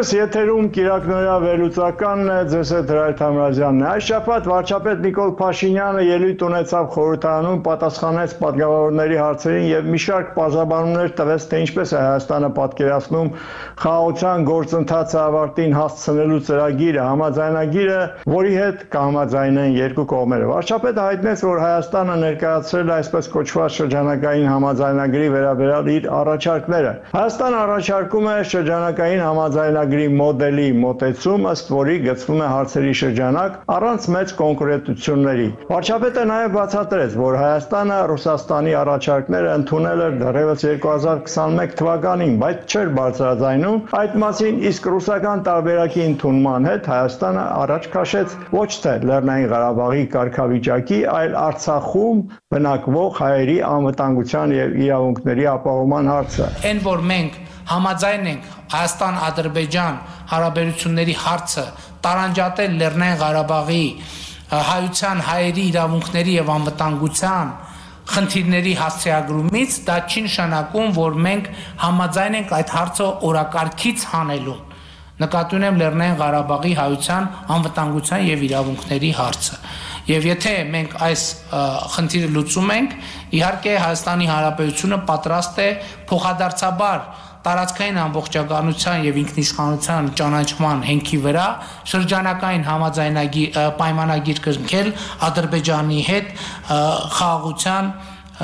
Այսպես եթերում Կիրակնորյա վերլուծական ձեզ հետ Հրայր Թամրազյանն է։ Այս շաբաթ վարչապետ Նիկոլ Փաշինյանը ելույթ ունեցավ խորհրդարանում, պատասխանեց պատգամավորների հարցերին եւ մի շարք պարզաբանումներ տվեց, թե ինչպես է Հայաստանը պատկերացնում խաղաղության գործընթացը ավարտին հասցնելու ծրագիրը, համաձայնագիրը, որի հետ կհամաձայնեն երկու կողմերը։ Վարչապետը հայտնեց, որ Հայաստանը ներկայացրել է այսպես կոչված շրջանակային համաձայնագրի վերաբերյալ իր առաջարկները։ Հայաստանը առաջարկում է շրջանակային համաձայնագրի մոդելի մոտեցում, ըստ որի գծվում է հարցերի շրջանակ առանց մեծ կոնկրետությունների։ Վարչապետը նաև բացատրեց, որ Հայաստանը Ռուսաստանի առաջարկները ընդունել էր դեռևս 2021 թվականին, բայց չէր բարձրաձայնում այդ մասին, իսկ ռուսական տարբերակի ընդունման հետ Հայաստանը առաջ քաշեց ոչ թե Լեռնային Ղարաբաղի կարգավիճակի, այլ Արցախում բնակվող հայերի անվտանգության եւ իրավունքների ապահովման հարցը։ Այն որ մենք համաձայն ենք Հայաստան-Ադրբեջան հարաբերությունների հարցը տարանջատել Լեռնային Ղարաբաղի հայության, հայերի իրավունքների եւ անվտանգության խնդիրների հասցեագրումից, դա չի նշանակում, որ մենք համաձայն ենք այդ հարցը օրակարգից հանելուն։ Նկատի ունեմ Լեռնային Ղարաբաղի հայության, անվտանգության եւ իրավունքների հարցը։ Եվ եթե մենք այս խնդիրը լուծում ենք, իհարկե Հայաստանի Հանրապետությունը պատրաստ է փոխադարձաբար տարածքային ամբողջականության եւ ինքնիշխանության ճանաչման հենքի վրա շրջանակային պայմանագիր կնքել Ադրբեջանի հետ խաղաղության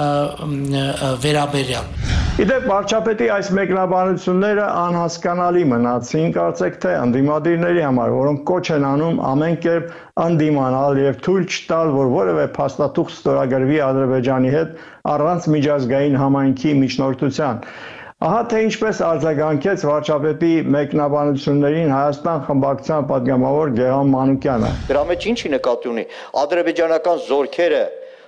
վերաբերյալ։ Իդեպ վարչապետի այս մեկնաբանությունները անհասկանալի մնացին, կարծեք թե ընդդիմադիրների համար, որոնք կոչ են անում ամեն կերպ ընդդիմանալ եւ թույլ չտալ, որ որևէ փաստաթուղթ ստորագրվի Ադրբեջանի հետ առանց միջազգային համայնքի միջնորդության։ Ահա թե ինչպես արձագանքեց վարչապետի մեկնաբանություններին Հայաստան խմբակցության պատգամավոր Գեհան Մանուկյանը։ Դրա մեջ ինչի նկատի ունի ադրբեջանական զորքերը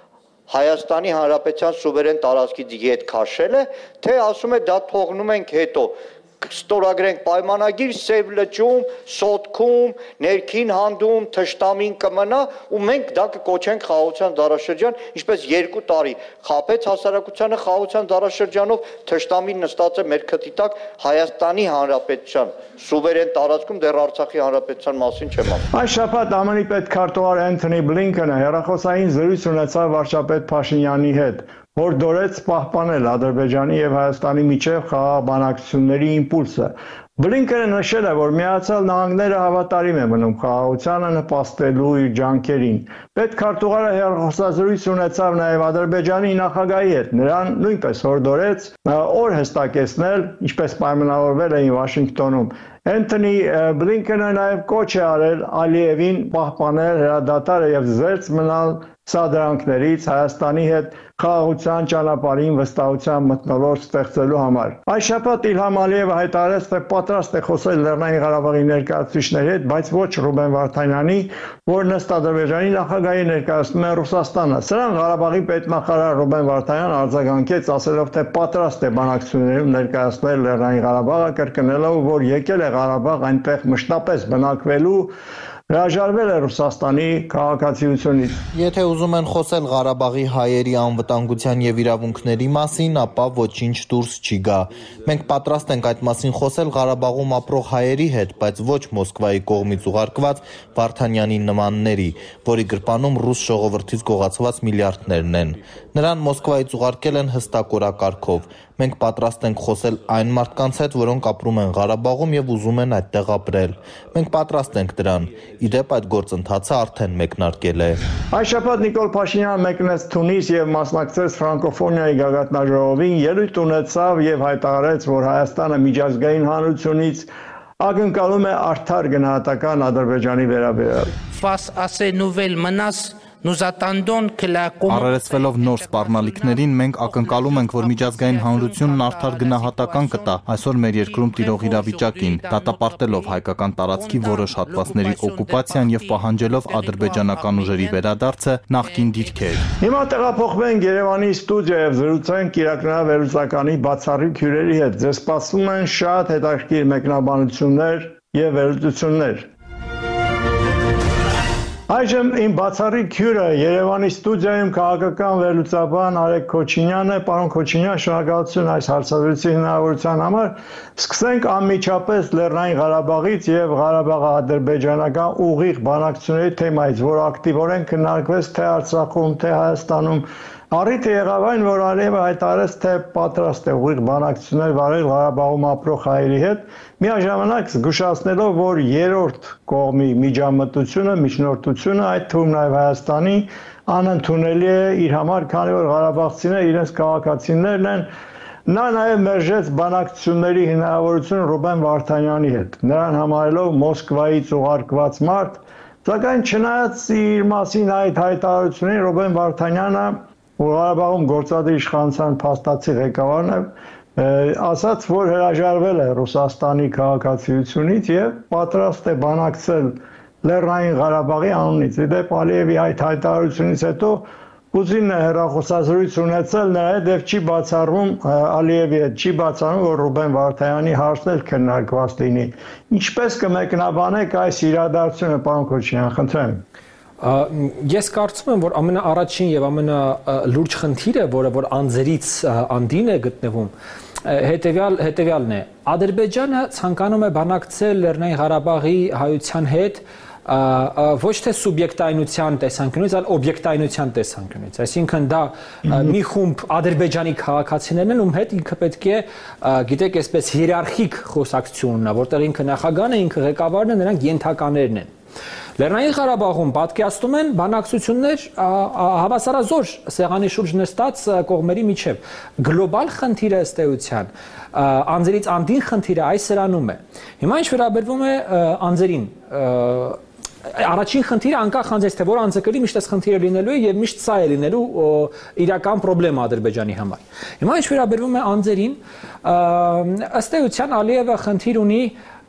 Հայաստանի Հանրապետության սուվերեն տարածքից ետ քաշել է, թե ասում է դա թողնում ենք հետո, ստորագրենք պայմանագիր, Սև լճում, Սոտքում, ներքին հանդում, Թշտամին կմնա ու մենք դա կկոչենք խաղաղության դարաշրջան, ինչպես 2 տարի խաբեց հասարակությանը խաղաղության դարաշրջանով, Թշտամին նստած է մեր քթի տակ Հայաստանի Հանրապետության սուվերեն տարածքում, դեռ Արցախի Հանրապետության մասին չեմ ասում։ Այս շաբաթ ԱՄՆ-ի պետքարտուղար Էնթոնի Բլինքենը հեռախոսային զրույց ունեցավ վարչապետ Փաշինյանի հետ, որ դորեց պահպանել Ադրբեջանի եւ Հայաստանի միջև խաղաղ բանակցությունների իմպուլսը։ Բլինքենը նշել է, որ Միացյալ Նահանգները հավատարիմ է մնում խաղաղությանը նպաստելու իր ջանքերին։ Պետքարտուղարը հեռախոսազրույց ունեցավ նաև Ադրբեջանի նախագահի հետ։ Նրան նույնպես հորդորեց օր հստակեցնել, ինչպես պայմանավորվել էին Վաշինգտոնում։ Էնթոնի Բլինքենը նաև կոչ է արել Ալիևին պահպանել հրադադարը եւ զերծ մնալ սադրանքներից Հայաստանի հետ խաղաղության ճանապարհին վստահության մթնոլորտ ստեղծելու համար։ Այս շաբաթ Իլհամ Ալիևը հայտարարեց, թե պատրաստ է խոսել Լեռնային Ղարաբաղի ներկայացուցիչների հետ, բայց ոչ Ռուբեն Վարդանյանի, որն ըստ Ադրբեջանի նախագահի ներկայացնում է Ռուսաստանը։ Սրան Ղարաբաղի պետնախարար Ռուբեն Վարդանյանը արձագանքեց, ասելով, թե պատրաստ է բանակցություններում ներկայացնել Լեռնային Ղարաբաղը, կրկնելով, որ եկել է Ղարաբաղ այնտեղ մշտապես բնակվելու, հրաժարվել է Ռուսաստանի քաղաքացիությունից։ Եթե ուզում են խոսել Ղարաբաղի հայերի անվտանգության եւ իրավունքների մասին, ապա ոչինչ դուրս չի գա։ Մենք պատրաստ ենք այդ մասին խոսել Ղարաբաղում ապրող հայերի հետ, բայց ոչ Մոսկվայի կողմից ուղարկված Վարդանյանի նմանների, որի գրպանում ռուս ժողովրդից գողացված միլիարդներն են։ Նրան Մոսկվայից ուղարկել են հստակ օրակարգով։ Մենք պատրաստ ենք խոսել այն մարդկանց հետ, որոնք ապրում են Ղարաբաղում եւ ուզում են այդտեղ ապրել։ Մենք պատրաստ ենք դրան։ Իդեպ այդ գործընթացը արդեն մեկնարկել է։ Այս շաբաթ Նիկոլ Փաշինյանը մեկնեց Թունիս եւ մասնակցեց ֆրանկոֆոնիայի գագաթնաժողովին, ելույթ ունեցավ եւ հայտարարեց, որ Հայաստանը միջազգային հանրությունից ակնկալում է արդար գնահատական Ադրբեջանի վերաբերյալ։ Face à ces nouvelles menaces, nous attendons que la Առերեսվելով նոր սպառնալիքներին, մենք ակնկալում ենք, որ միջազգային հանրությունն արդար գնահատական կտա այսօր մեր երկրում տիրող իրավիճակին, դատապարտելով հայկական տարածքի որոշ հատվածների օկուպացիան եւ պահանջելով ադրբեջանական ուժերի վերադարձը նախկին դիրքեր։ Հիմա տեղափոխվենք Երևանի ստուդիա եւ զրուցենք Կիրակնորյա վերլուծականի բացառիկ հյուրերի հետ։ Ձեզ սպասում են շատ հետաքրքիր մեկնաբանություններ եւ վերլուծություններ։ Այժմ իմ բացառիկ հյուրը Երևանի ստուդիայում քաղաքական վերլուծաբան Արեգ Քոչինյանն է, պարոն Քոչինյան, շնորհակալություն այս հարցազրույցի հնարավորության համար։ Սկսենք անմիջապես Լեռնային Ղարաբաղից եւ Ղարաբաղ-ադրբեջանական ուղիղ բանակցությունների թեմայից, որ ակտիվորեն քննարկվեց թե Արցախում, թե Հայաստանում։ Առիթը եղավ այն, որ Ալիևը հայտարարեց, թե պատրաստ է ուղիղ բանակցություններ վարել Ղարաբաղում ապրող հայերի հետ, միաժամանակ զգուշացնելով, որ երրորդ կողմի միջամտությունը, միջնորդությունը, այդ թվում նաև Հայաստանի, անընդունելի է իր համար, քանի որ ղարաբաղցիները իրենց քաղաքացիներն են։ Նա նաև մերժեց բանակցությունների հնարավորությունը Ռուբեն Վարդանյանի հետ, նրան համարելով Մոսկվայից ուղարկված մարդ, սակայն չնայած իր մասին այդ հայտարարություններին Ռուբեն Վարդանյանը Ղարաբաղում գործադիր իշխանության փաստացի ղեկավարն է, ասաց, որ հրաժարվել է Ռուսաստանի քաղաքացիությունից եւ պատրաստ է բանակցել Լեռնային Ղարաբաղի անունից։ Իդեպ Ալիևի այդ հայտարարությունից հետո Պուտինն է հեռախոսազրույց ունեցել նրա հետ եւ չի բացառում Ալիևի հետ, չի բացառում, որ Ռուբեն Վարդանյանի հարցն էլ քննարկված լինի։ Ինչպես կմեկնաբանեք այս իրադարձությունը, պարոն Քոչինյան, խնդրեմ։ Ես կարծում եմ, որ ամենաառաջին եւ ամենալուրջ խնդիրը, որ անձերից անդին է գտնվում, հետեւյալն է. Ադրբեջանը ցանկանում է բանակցել Լեռնային Ղարաբաղի հայության հետ ոչ թե սուբյեկտայնության տեսանկյունից, այլ օբյեկտայնության տեսանկյունից։ Այսինքն դա մի խումբ ադրբեջանի քաղաքացիներն են, ում հետ ինքը պետք է, գիտեք, այսպես հիերարխիկ խոսակցություն ունենա, որտեղ ինքը նախագահն է, ինքը ղեկավարն է, նրանք ենթականերն են։ Լեռնային Ղարաբաղում պատկերացնում են բանակցություններ հավասարազոր սեղանի շուրջ նստած կողմերի միջև։ Գլոբալ խնդիրը ըստ էության, անձերից անդին խնդիրը այս սրանում է։ Հիմա ինչ վերաբերվում է անձերին, առաջին խնդիրը անկախ անձից թե որ անձը կլինի, միշտ այս խնդիրը լինելու է եւ միշտ սա է լինելու իրական խնդրեմ Ադրբեջանի համար։ Հիմա ինչ վերաբերվում է անձերին, ըստ էության Ալիևը խնդիր ունի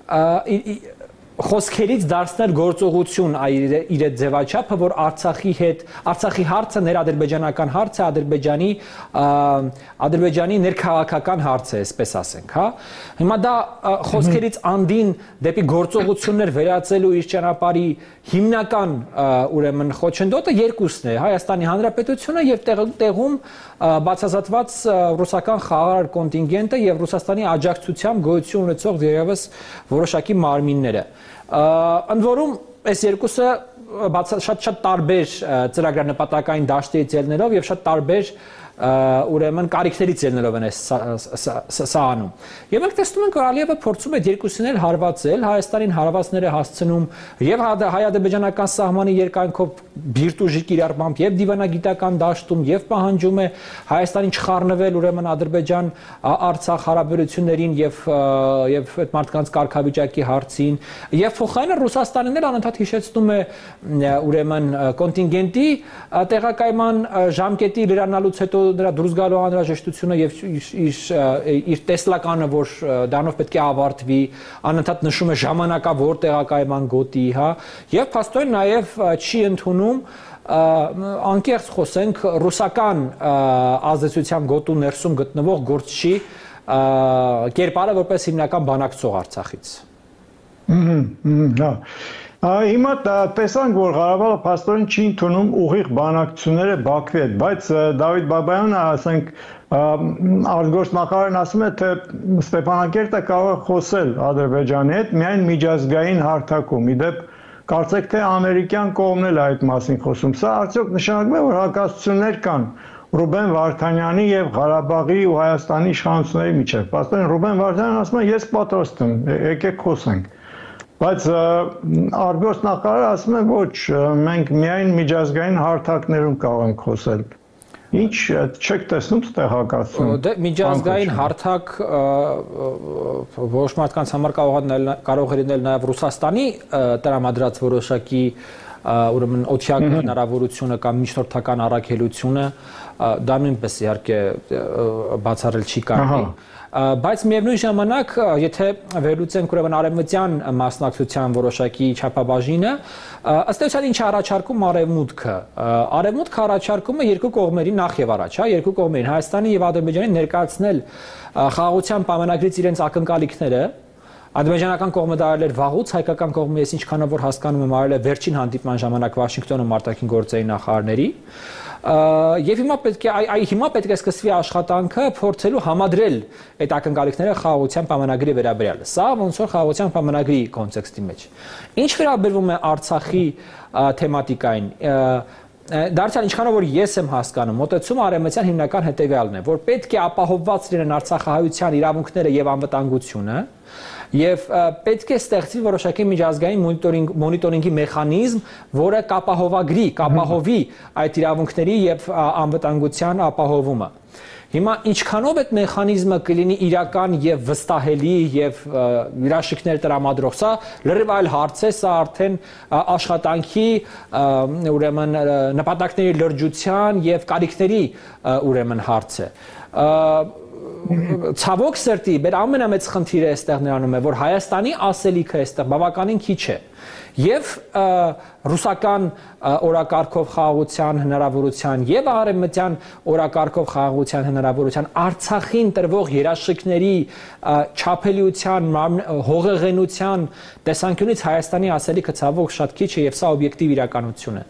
խոսքերից դարձնել գործողություն իր ձևաչափը, որ Արցախի հարցը ներադրբեջանական հարց է, Ադրբեջանի ներքաղաքական հարց է, այսպես ասենք, հա։ Հիմա դա խոսքերից անդին դեպի գործողություններ վերածելու իր ճանապարհի հիմնական ուրեմն խոչընդոտը երկուսն է՝ Հայաստանի Հանրապետությունը եւ տեղում բացազատված ռուսական խաղաղ կոնտինգենտը եւ Ռուսաստանի աջակցությամբ գոյություն ունեցող դերևս որոշակի մարմինները։ Ընդ որում այս երկուսը շատ տարբեր ծրագրանպատակային դաշտերից ելնելով եւ շատ տարբեր ուրեմն կարիքներից ելնելով են սա անում։ Եվ մենք տեսնում ենք, որ Ալիևը փորձում է երկուսին էլ հարվածել, Հայաստանին հարվածները հասցնում եւ հայ-ադրբեջանական սահմանի երկայնքով բիրտուժի կիրառմամբ եւ դիվանագիտական դաշտում եւ պահանջում է Հայաստանին չխառնվել ուրեմն Ադրբեջան-Արցախ հարաբերություններին եւ այդ մարդկանց կարգավիճակի հարցին եւ փոխարենը Ռուսաստանին էլ անընդհատ հիշեցնում է ուրեմն կոնտինգենտի տեղակայման ժամկետի լրանալուց հետո դրա դուրս գալու անհրաժեշտությունը եւ իր տեսլականը, որ դրանով պետք է ավարտվի, անընդհատ նշում է ժամանակավոր տեղակայման գոտի, հա, եւ փաստորեն նաեւ չի ընդունում անկեղծ խոսենք ռուսական ազդեցության գոտու ներսում գտնվող գործչի կերպարը որպես հիմնական բանակցող Արցախից։ Հիմա տեսանք, որ Ղարաբաղը փաստորեն չի ընդունում ուղիղ բանակցությունները Բաքվի հետ, բայց Դավիթ Բաբայանը, ասենք, արտգործնախարարն ասում է, թե Ստեփանակերտը կարող է խոսել Ադրբեջանի հետ միայն միջազգային հարթակում։ Իդեպ կարծեք թե ամերիկյան կողմն էլ այդ մասին խոսում։ Սա արդյոք նշանակում է, որ հակասություններ կան Ռուբեն Վարդանյանի եւ Ղարաբաղի ու Հայաստանի իշխանությունների միջեւ։ Փաստորեն Ռուբեն Վարդանյանն ասում է, ես պատրաստ եմ, եկեք խոսենք։ Բայց արտգործնախարարը ասում է, ոչ, մենք միայն միջազգային հարթակներում կարող ենք խոսել։ Ինչ չեք տեսնում ստեղ հակասություն։ Դե միջազգային հարթակ որոշ մարդկանց համար կարող է լինել նաև Ռուսաստանի տրամադրած որոշակի ուրեմն օթյակ հնարավորությունը կամ միջնորդական առաքելությունը, դա նույնպես իհարկե բացառել չի կարելի։ Բայց միևնույն ժամանակ, եթե վերլուծենք ուրեմն արևմտյան մասնակցության որոշակի չափաբաժինը, ըստ էության ինչ առաջարկում արևմուտքը։ Արևմուտքը առաջարկում է երկու կողմերի նախ եւ առաջ, հա, երկու կողմերին Հայաստանի եւ Ադրբեջանի ներկայացնել խաղաղության պայմանագրից իրենց ակնկալիքները Ադրբեջանական կողմը դա արել էր վաղուց, հայկական կողմը ես ինչքանով որ հասկանում եմ արել է վերջին հանդիպման ժամանակ Վաշինգտոնում արտաքին գործերի նախարարների եւ հիմա պետք է սկսվի աշխատանքը փորձելու համադրել այդ ակնկալիքները խաղաղության պայմանագրի վերաբերյալ։ Սա ոնց որ խաղաղության պայմանագրի կոնտեքստի մեջ։ Ինչ վերաբերվում է Արցախի թեմատիկային, դարձյալ ինչքանով որ ես եմ հասկանում, մոտեցումը արևմտյան հիմնական հետևյալն է, որ պետք է ապահովված լինեն արցախահայության իրավունքները եւ անվտանգությունը, եւ պետք է ստեղծվի որոշակի միջազգային մոնիտորինգի մեխանիզմ, որը կապահովի այդ իրավունքների եւ անվտանգության ապահովումը։ Հիմա ինչքանով այդ մեխանիզմը կլինի իրական եւ վստահելի եւ հրաշքներ տրամադրող, սա լրիվ այլ հարց է, սա արդեն աշխատանքի ուրեմն նպատակների լրջության եւ կարիքների ուրեմն հարց է։ Ցավոք սրտի, մեր ամենամեծ խնդիրը այստեղ նրանում է, որ Հայաստանի ասելիքը այստեղ բավականին քիչ է։ Եվ ռուսական օրակարգով խաղաղության հնարավորության եւ արևմտյան օրակարգով խաղաղության հնարավորության Արցախին տրվող երաշխիքների չափելիության հողեղենության տեսանկյունից Հայաստանի ասելիքը ցավոք շատ քիչ է եւ սա օբյեկտիվ իրականություն է։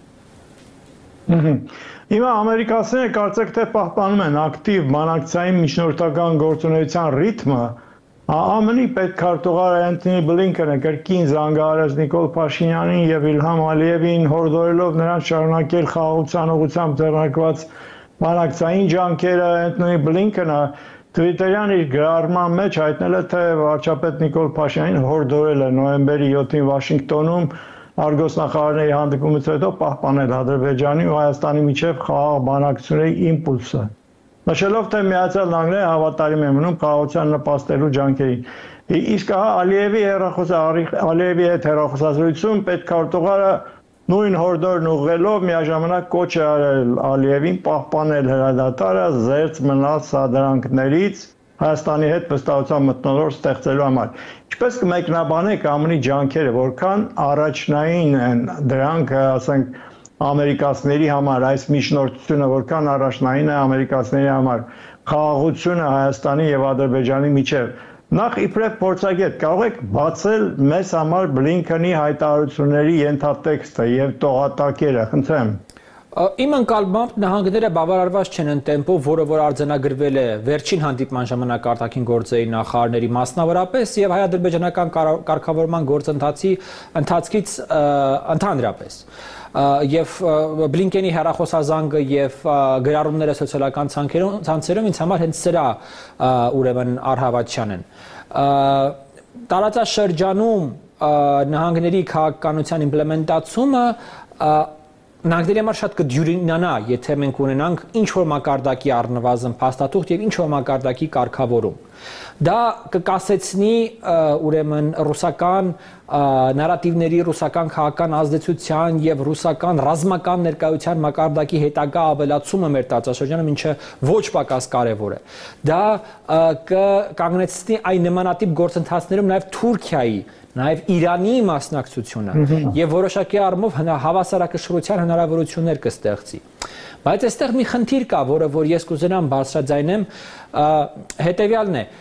Հիմա ամերիկացիները կարծեք թե պահպանում են ակտիվ բանակցային միջնորդական գործունեության ռիթմը, ԱՄՆ-ի պետքարտուղար Անթոնի Բլինքենը կրկին զանգահարեց Նիկոլ Փաշինյանին եւ Իլհամ Ալիևին, հորդորելով նրանց շարունակել խաղաղության ուղղությամբ ձեռնարկված բանակցային ջանքերը։ Անթոնի Բլինքենը Twitter-յան իր գրառման մեջ հայտնել է, թե վարչապետ Նիկոլ Փաշինյանին հորդորել է նոյեմբերի 7-ին Վաշինգտոնում արգոսնախարարների հանդիպումից հետո պահպանել Ադրբեջանի ու Հայաստանի միջև խաղաղ բանակցությունների իմպուլսը, նշելով, թե Միացյալ Նահանգները հավատարիմ է մնում խաղաղության նպաստելու ջանքերին։ Իսկ Ալիևի հետ հեռախոսազրույցում պետքարտուղարը նույն հորդորն ուղղելով միաժամանակ կոչ է արել Ալիևին պահպանել հրադադարը զերծ մնալ սադրանքներից Հայաստանի հետ վստահության մթնոլորտ ստեղծելու համար։ Ինչպես կմեկնաբանեք ԱՄՆ-ի ջանքերը, որքան առաջնային են դրանք, ասենք, ամերիկացիների համար, այս միջնորդությունը որքան առաջնային է ամերիկացիների համար, խաղաղությունը Հայաստանի եւ Ադրբեջանի միջև։ Նախ իբրև փորձագետ կարող եք բացել մեզ համար Բլինքենի հայտարարությունների ենթատեքստը եւ տողատակերը, խնդրեմ։ Իմ ընկալմամբ նահանգները բավարարված չեն այն տեմպով, որը որ արձանագրվել է վերջին հանդիպման ժամանակ արտաքին գործերի նախարարների մասնավորապես եւ հայ-ադրբեջանական կարգավորման գործընթացի ընթացքից ընդհանրապես։ Եվ Բլինքենի հեռախոսազանգը եւ գրառումները սոցիալական ցանցերում ինձ համար հենց սրա ուրեմն առհավատչան են։ Տարածաշրջանում նահանգների քաղաքականության իմպլեմենտացումը նահանգների համար շատ կդյուրինանա, եթե մենք ունենանք ինչ-որ մակարդակի առնվազն փաստաթուղթ եւ ինչ-որ մակարդակի կարգավորում։ Դա կկասեցնի ուրեմն ռուսական նարատիվների, ռուսական քաղաքական ազդեցության եւ ռուսական ռազմական ներկայության մակարդակի հետագա ավելացումը մեր տարածաշրջանում, ինչը ոչ պակաս կարեւոր է։ Դա կկանգնեցնի այն նմանատիպ գործընթացներում նաեւ Թուրքիայի, նաև Իրանի մասնակցությունը եւ որոշակի առումով հավասարակշռության հնարավորություններ կստեղծի։ Բայց այստեղ մի խնդիր կա, որը որ ես կուզենամ բարձրաձայնեմ, հետեւյալն է.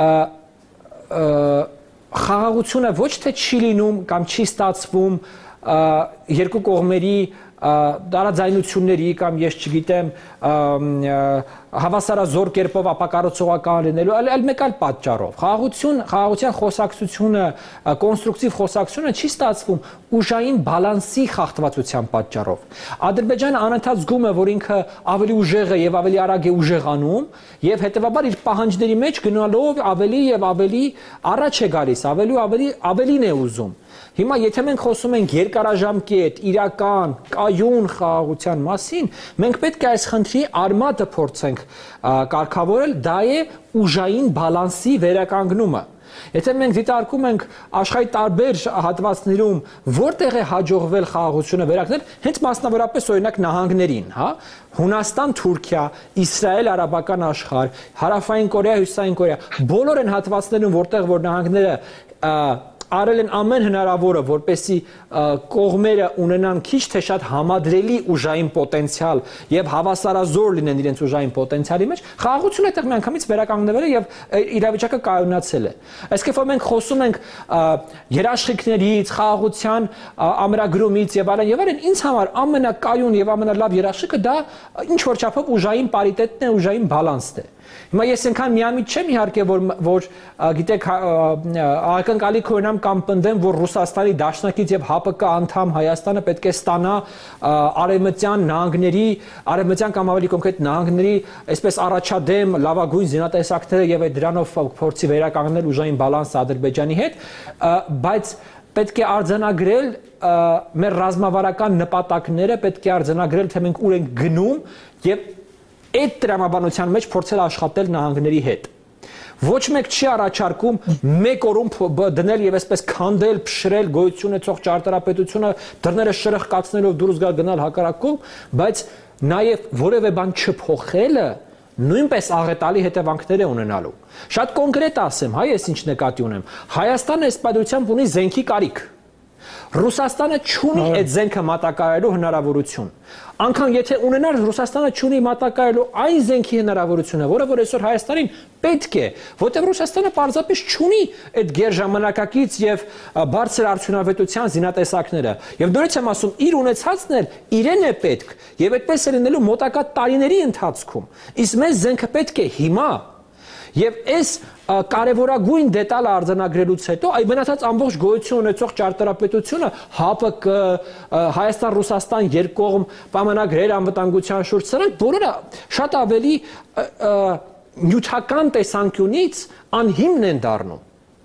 խաղաղությունը ոչ թե չի լինում կամ չի ստացվում երկու կողմերի տարաձայնությունների կամ ես չգիտեմ հավասարազոր կերպով ապակառուցողական լինելու, այլ մեկ այլ պատճառով։ Խաղաղության խոսակցությունը, կոնստրուկտիվ խոսակցությունը չի ստացվում ուժային բալանսի խախտվածության պատճառով։ Ադրբեջանը անընդհատ զգում է, որ ինքը ավելի ուժեղ է եւ ավելի արագ է ուժեղանում եւ հետեւաբար իր պահանջների մեջ գնալով ավելի եւ ավելի առաջ է գալիս, ավելին է ուզում։ Հիմա եթե մենք խոսում ենք երկարաժամկետ, իրական, կայուն խաղաղության մասին, մենք պետք է այս խնդրի արմատը փորձենք կարգավորել, դա է ուժային բալանսի վերականգնումը։ Եթե մենք դիտարկում ենք աշխարհի տարբեր հատվածներում, որտեղ է հաջողվել խաղաղությունը վերականգնել, հենց մասնավորապես օրինակ նահանգներին, հա, Հունաստան, Թուրքիա, Իսրայել, արաբական աշխարհ, Հարավային Կորեա, Հյուսիսային Կորեա, բոլոր այն հատվածներում, որտեղ որ նահանգները արել են ամեն հնարավորը, որպեսզի կողմերը ունենան քիչ թե շատ համադրելի ուժային պոտենցիալ եւ հավասարազոր լինեն իրենց ուժային պոտենցիալի մեջ, խաղաղությունը այդտեղ միանգամից վերականգնվել է եւ իրավիճակը կայունացել է։ Այսինքն որ մենք խոսում ենք երաշխիքներից, խաղաղության ամրագրումից եւ այլն, ինձ համար ամենակայուն եւ ամենալավ երաշխիքը դա ինչ որ չափով ուժային պարիտետն է, ուժային բալանսն է։ Հիմա ես այնքան միամիտ չեմ իհարկե որ գիտեք ակնկալի կունենամ կամ պնդեմ որ Ռուսաստանի Դաշնակից եւ ՀԱՊԿ անդամ Հայաստանը պետք է ստանա արևմտյան նահանգների արևմտյան կամ ավելի կոնկրետ նահանգների այսպես առաջադեմ լավագույն զինատեսակները եւ այդ դրանով փորձի վերականգնել ուժային բալանսը Ադրբեջանի հետ, բայց պետք է արձանագրել մեր ռազմավարական նպատակները, պետք է արձանագրել թե մենք ուր ենք գնում եւ այդ տրամաբանության մեջ փորձել աշխատել նահանգների հետ։ Ոչ մեկ չի առաջարկում մեկ օրում դնել եւ այսպես քանդել, փշրել գոյություն ունեցող ճարտարապետությունը, դռները շրխկացնելով դուրս գալ հակառակում, բայց նաեւ որևէ բան չփոխելը նույնպես աղետալի հետևանքներ է ունենալու։ Շատ կոնկրետ ասեմ, ես ինչ նկատի ունեմ։ Հայաստանը այս պատմությամբ ունի զենքի կարիք։ Ռուսաստանը չունի այդ զենքը մատակարարելու հնարավորություն։ Անկան եթե ունենար Ռուսաստանը չունի մատակարարելու այն զենքի հնարավորությունը, որը որ այսօր Հայաստանին պետք է, որտեղ Ռուսաստանը պարզապես չունի այդ գերժամանակակից եւ բարձր արդյունավետության զինատեսակները։ Եվ նորից եմ ասում, իր ունեցածն էլ իրեն է պետք եւ այդպես է լինելու մոտակա տարիների ընթացքում։ Իսկ մեզ զենքը պետք է հիմա։ Եվ այս կարևորագույն դետալը արձանագրելուց հետո այ մնացած ամբողջ գոյություն ունեցող ճարտարապետությունը ՀԱՊԿ, Հայաստան-Ռուսաստան երկկողմ պայմանագրեր անվտանգության շուրջ սրանք բոլորը շատ ավելի նյութական տեսանկյունից անհիմն են դառնում։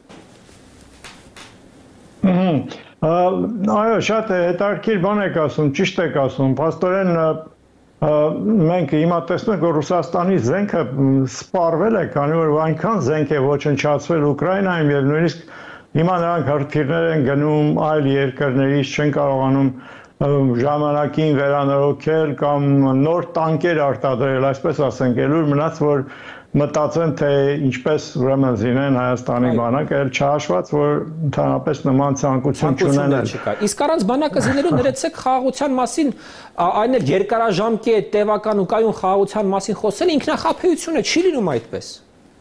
Այո, շատ հետաքրքիր բան եք ասում, ճիշտ եք ասում, փաստորեն մենք հիմա տեսնում ենք, որ Ռուսաստանի զենքը սպառվել է, քանի որ այնքան զենք է ոչնչացվել Ուկրաինայում եւ նույնիսկ հիմա նրանք հրթիռներ են գնում այլ երկրներից, չեն կարողանում ժամանակին վերանորոգել կամ նոր տանկեր արտադրել, այսպես ասենք, ելույթ մնաց, որ մտածեն, թե ինչպես ուրեմն զինեն Հայաստանի բանակը, էլ չհաշված, որ ընդհանրապես նման ցանկություն չունեն։ Իսկ առանց բանակը զինելու ներեցեք խաղաղության մասին, այն էլ երկարաժամկետ, տևական ու կայուն խաղաղության մասին խոսել ինքնախաբեություն է, չի լինում այդպես։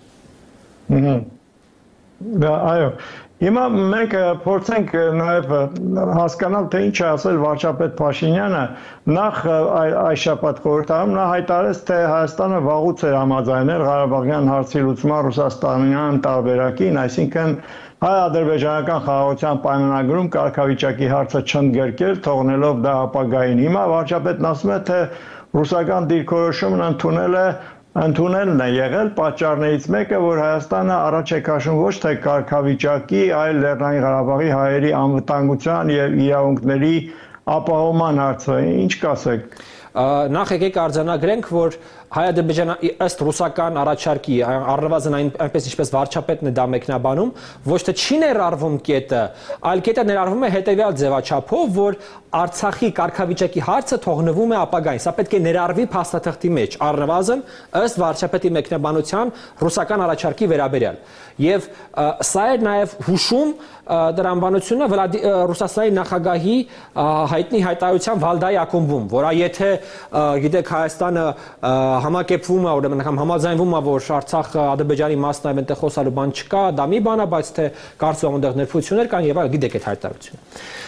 Այո, հիմա մենք փորձենք նաև հասկանալ, թե ինչ է ասել վարչապետ Փաշինյանը, նախ այս շաբաթ խորհրդարանում նա հայտարարեց, թե Հայաստանը վաղուց էր համաձայնել Ղարաբաղյան հարցի լուծման ռուսաստանյան տարբերակին, այսինքն հայ-ադրբեջանական խաղաղության պայմանագրում կարգավիճակի հարցը չընդգրկել, թողնելով դա ապագային։ Հիմա վարչապետն ասում է, թե ռուսական դիրքորոշումն ընդունելն է եղել պատճառներից մեկը, որ Հայաստանը առաջ է քաշում ոչ թե կարգավիճակի, այլ Լեռնային Ղարաբաղի հայերի անվտանգության եւ իրավունքների ապահովման հարցը։ Ինչ կասեք։ Նախ եկեք արձանագրենք, որ Հայ-ադրբեջանը ըստ ռուսական առաջարկի առնվազն այնպես ինչպես վարչապետն է դա մեկնաբանում, ոչ թե չի ներառվում կետը, այլ կետը ներառվում է հետևյալ ձևաչափով, որ Արցախի կարգավիճակի հարցը թողնվում է ապագային։ Սա պետք է ներառվի փաստաթղթի մեջ, առնվազն ըստ վարչապետի մեկնաբանության ռուսական առաջարկի վերաբերյալ։ Եվ սա է նաև հուշում տրամաբանությունը Ռուսաստանի նախագահի հայտնի հայտարարության Վալդայի ակումբում, որը եթե գիտեք Հայաստանը համակերպվում է, ուրեմն համաձայնվում է, որ Արցախը Ադրբեջանի մասն է, այնտեղ խոսալու բան չկա, դա մի բան է, բայց թե կարծում եմ այնտեղ ներփություններ կան եւ այլ, գիտեք այդ հայտարարությունը։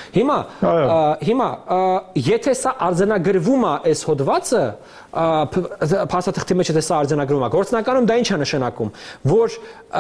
Հիմա եթե սա արձանագրվում է այս հոդվածը, փաստաթղթի մեջ եթե սա արձանագրվում է, գործնականում դա ինչ է նշանակում, որ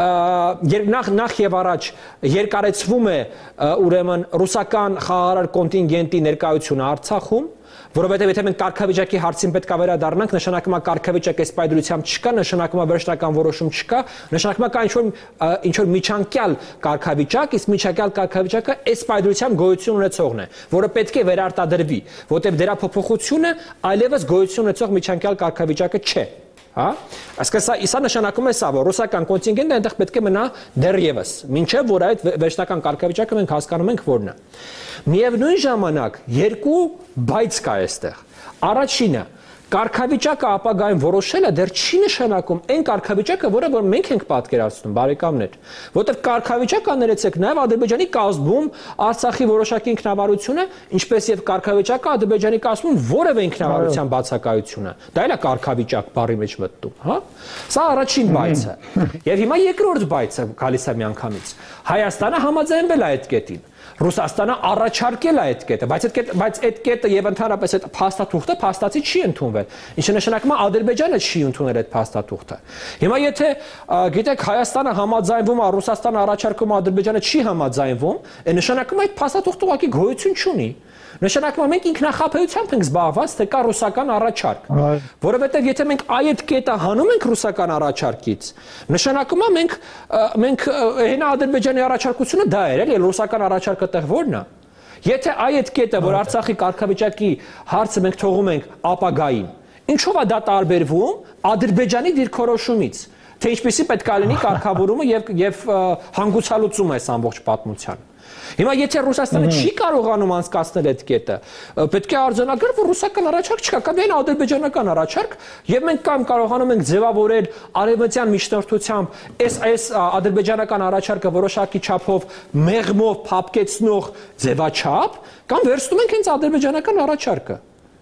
նախ եւ առաջ երկարեցվում է ուրեմն ռուսական խաղաղարար կոնտինգենտի ներկայությունը Արցախում, որովհետև եթե մենք կարգավիճակի հարցին պետք է վերադառնանք, նշանակում է կարգավիճակ այս պայդրությամբ չկա, նշանակում է վերջնական որոշում չկա, նշանակում է կա ինչ որ միջանկյալ կարգավիճակ, իսկ միջանկյալ կարգավիճակը այս պայդրությամբ գոյություն ունեցողն է, որը պետք է վերարտադրվի, որտեղ դրա փոփոխությունը այլևս գոյություն ունեցող միջանկյալ կարգավիճակը չէ։ Այսինքն սա նշանակում է սա, որ ռուսական կոնտինգենտը այնտեղ պետք է մնա դեռևս, մինչև որ այդ վերջնական կարգավիճակը մենք հասկանում ենք որն է։ Միևնույն ժամանակ երկու բայց կա այստեղ։ Առաջինը, Կարգավիճակը ապագայում որոշելը դեռ չի նշանակում այն կարգավիճակը, որը որ մենք ենք պատկերացնում, բարեկամներ, որտեղ կարգավիճակը ներեցեք նաև Ադրբեջանի կազմում Արցախի որոշակի ինքնավարությունը, ինչպես եւ կարգավիճակը Ադրբեջանի կազմում որևէ ինքնավարության բացակայությունը։ Դա էլ է կարգավիճակ բառի մեջ մտնում, հա։ Սա առաջին բայցը։ Եվ հիմա երկրորդ բայցը գալիս է միանգամից։ Հայաստանը համաձայնվել է այդ կետին։ Ռուսաստանը առաջարկել է այդ կետը, բայց այդ կետը եւ ընդհանրապես այդ փաստաթուղթը փաստացի չի ընդունվել։ Ինչը նշանակում է Ադրբեջանը չի ընդունել այդ փաստաթուղթը։ Հիմա եթե գիտեք Հայաստանը համաձայնվում է, Ռուսաստանը առաջարկում է, Ադրբեջանը չի համաձայնվում, այն նշանակում է այդ փաստաթուղթը ուղղակի գոյություն չունի։ Նշանակում է մենք ինքնախապեյությամբ ենք զբաղված, թե կա ռուսական առաջարկ։ Որովհետև եթե մենք այդ կետը հանում ենք ռուսական առաջարկից, նշանակում է մենք հենա Ադրբեջանի առաջարկությունը դա էր, էլի ռուսական առաջարկը տեղ որն է։ Եթե այդ կետը, որ Արցախի կարգավիճակի հարցը մենք թողում ենք ապագային, ինչով է դա տարբերվում Ադրբեջանի դիրքորոշումից, թե ինչպեսի պետք է լինի կարգավորումը եւ հանգուցալուծումը այս ամբողջ պատմության։ Հիմա եթե Ռուսաստանը չի կարողանում անցկացնել այդ կետը, պետք է արձանագրել, որ ռուսական առաջարկ չկա, կամ այն ադրբեջանական առաջարկ, եւ մենք կամ կարողանում ենք ձևավորել արևմտյան միջնորդությամբ այս ադրբեջանական առաջարկը որոշակի չափով մեղմով փափկեցնող ձևաչափ, կամ վերցնում ենք հենց ադրբեջանական առաջարկը։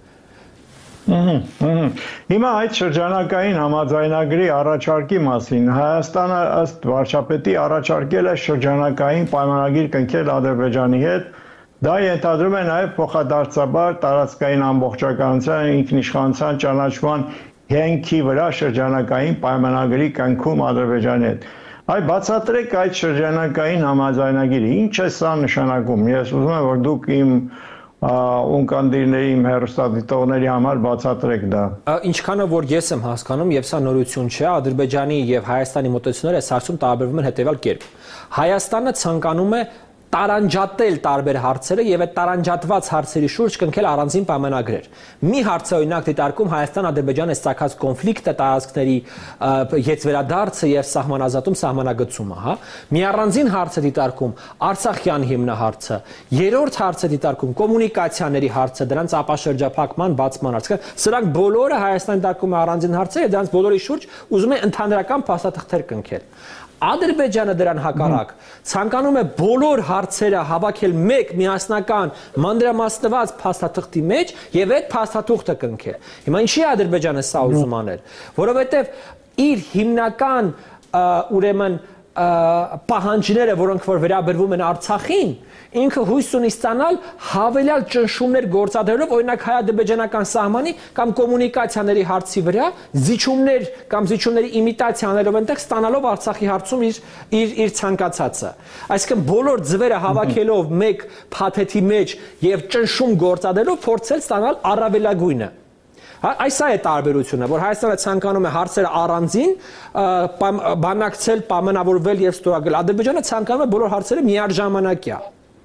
Հիմա այդ շրջանակային համաձայնագրի առաջարկի մասին Հայաստանը ըստ վարչապետի առաջարկել է շրջանակային պայմանագիր կնքել Ադրբեջանի հետ, դա ենթադրում է նաև փոխադարձաբար տարածքային ամբողջականության, ինքնիշխանության ճանաչման հենքի վրա շրջանակային պայմանագրի կնքում Ադրբեջանի հետ։ Այ բացատրեք այդ շրջանակային համաձայնագիրը, ինչ է սա նշանակում։ Ես ուզում եմ, որ դուք իմ ունկնդիրների իմ հեռուստադիտողների համար բացատրեք դա։ Ինչքանով որ ես եմ հասկանում, եւ սա նորություն չէ, Ադրբեջանի եւ Հայաստանի մոտեցումները այս հարցում տարբերվում են հետեւյալ կերպ։ Հայաստանը ցանկանում է տարանջատել տարբեր հարցերը եւ այդ տարանջատված հարցերի շուրջ կնքել առանձին պայմանագրեր։ Մի հարց է օրինակ դիտարկում Հայաստան-Ադրբեջան այս կոնֆլիկտը, տարածքների հետ վերադարձը եւ սահմանազատում սահմանագծումը, հա։ Մի առանձին հարց է դիտարկում Արցախյան հիմնահարցը, երրորդ հարց է դիտարկում կոմունիկացիաների հարցը, դրանց ապաշրջափակման, բացման հարցը։ Սրանք բոլորը Հայաստանի դիտարկում է առանձին հարցեր եւ դրանց բոլորի շուրջ ուզում է ընդհանրական փաստաթղթեր կնքել։ Ադրբեջանը դրան հակառակ ցանկանում է բոլոր հարցերը հավաքել մեկ միասնական մանրամասնված փաստաթղթի մեջ եւ այդ փաստաթուղթը կնքել։ Հիմա ինչի է Ադրբեջանը սա ուզում անել, որովհետեւ իր հիմնական ուրեմն պահանջները, որոնք որ վերաբերվում են Արցախին, ինքը հույս ունի ստանալ հավելյալ ճնշումներ գործադրելով օրինակ հայ-ադրբեջանական սահմանի կամ կոմունիկացիաների հարցի վրա զիջումներ կամ զիջումների իմիտացիա անելով այնտեղ ստանալով Արցախի հարցում իր ցանկացածը։ Այսինքն բոլոր ձվերը հավաքելով մեկ փաթեթի մեջ եւ ճնշում գործադրելով փորձել ստանալ առավելագույնը։ Այս է տարբերությունը, որ Հայաստանը ցանկանում է հարցերը առանձին բանակցել, պայմանավորվել եւ ստորագրել։ Ադրբեջանը ցանկանում է բոլոր հարցերը միաժամանակյա։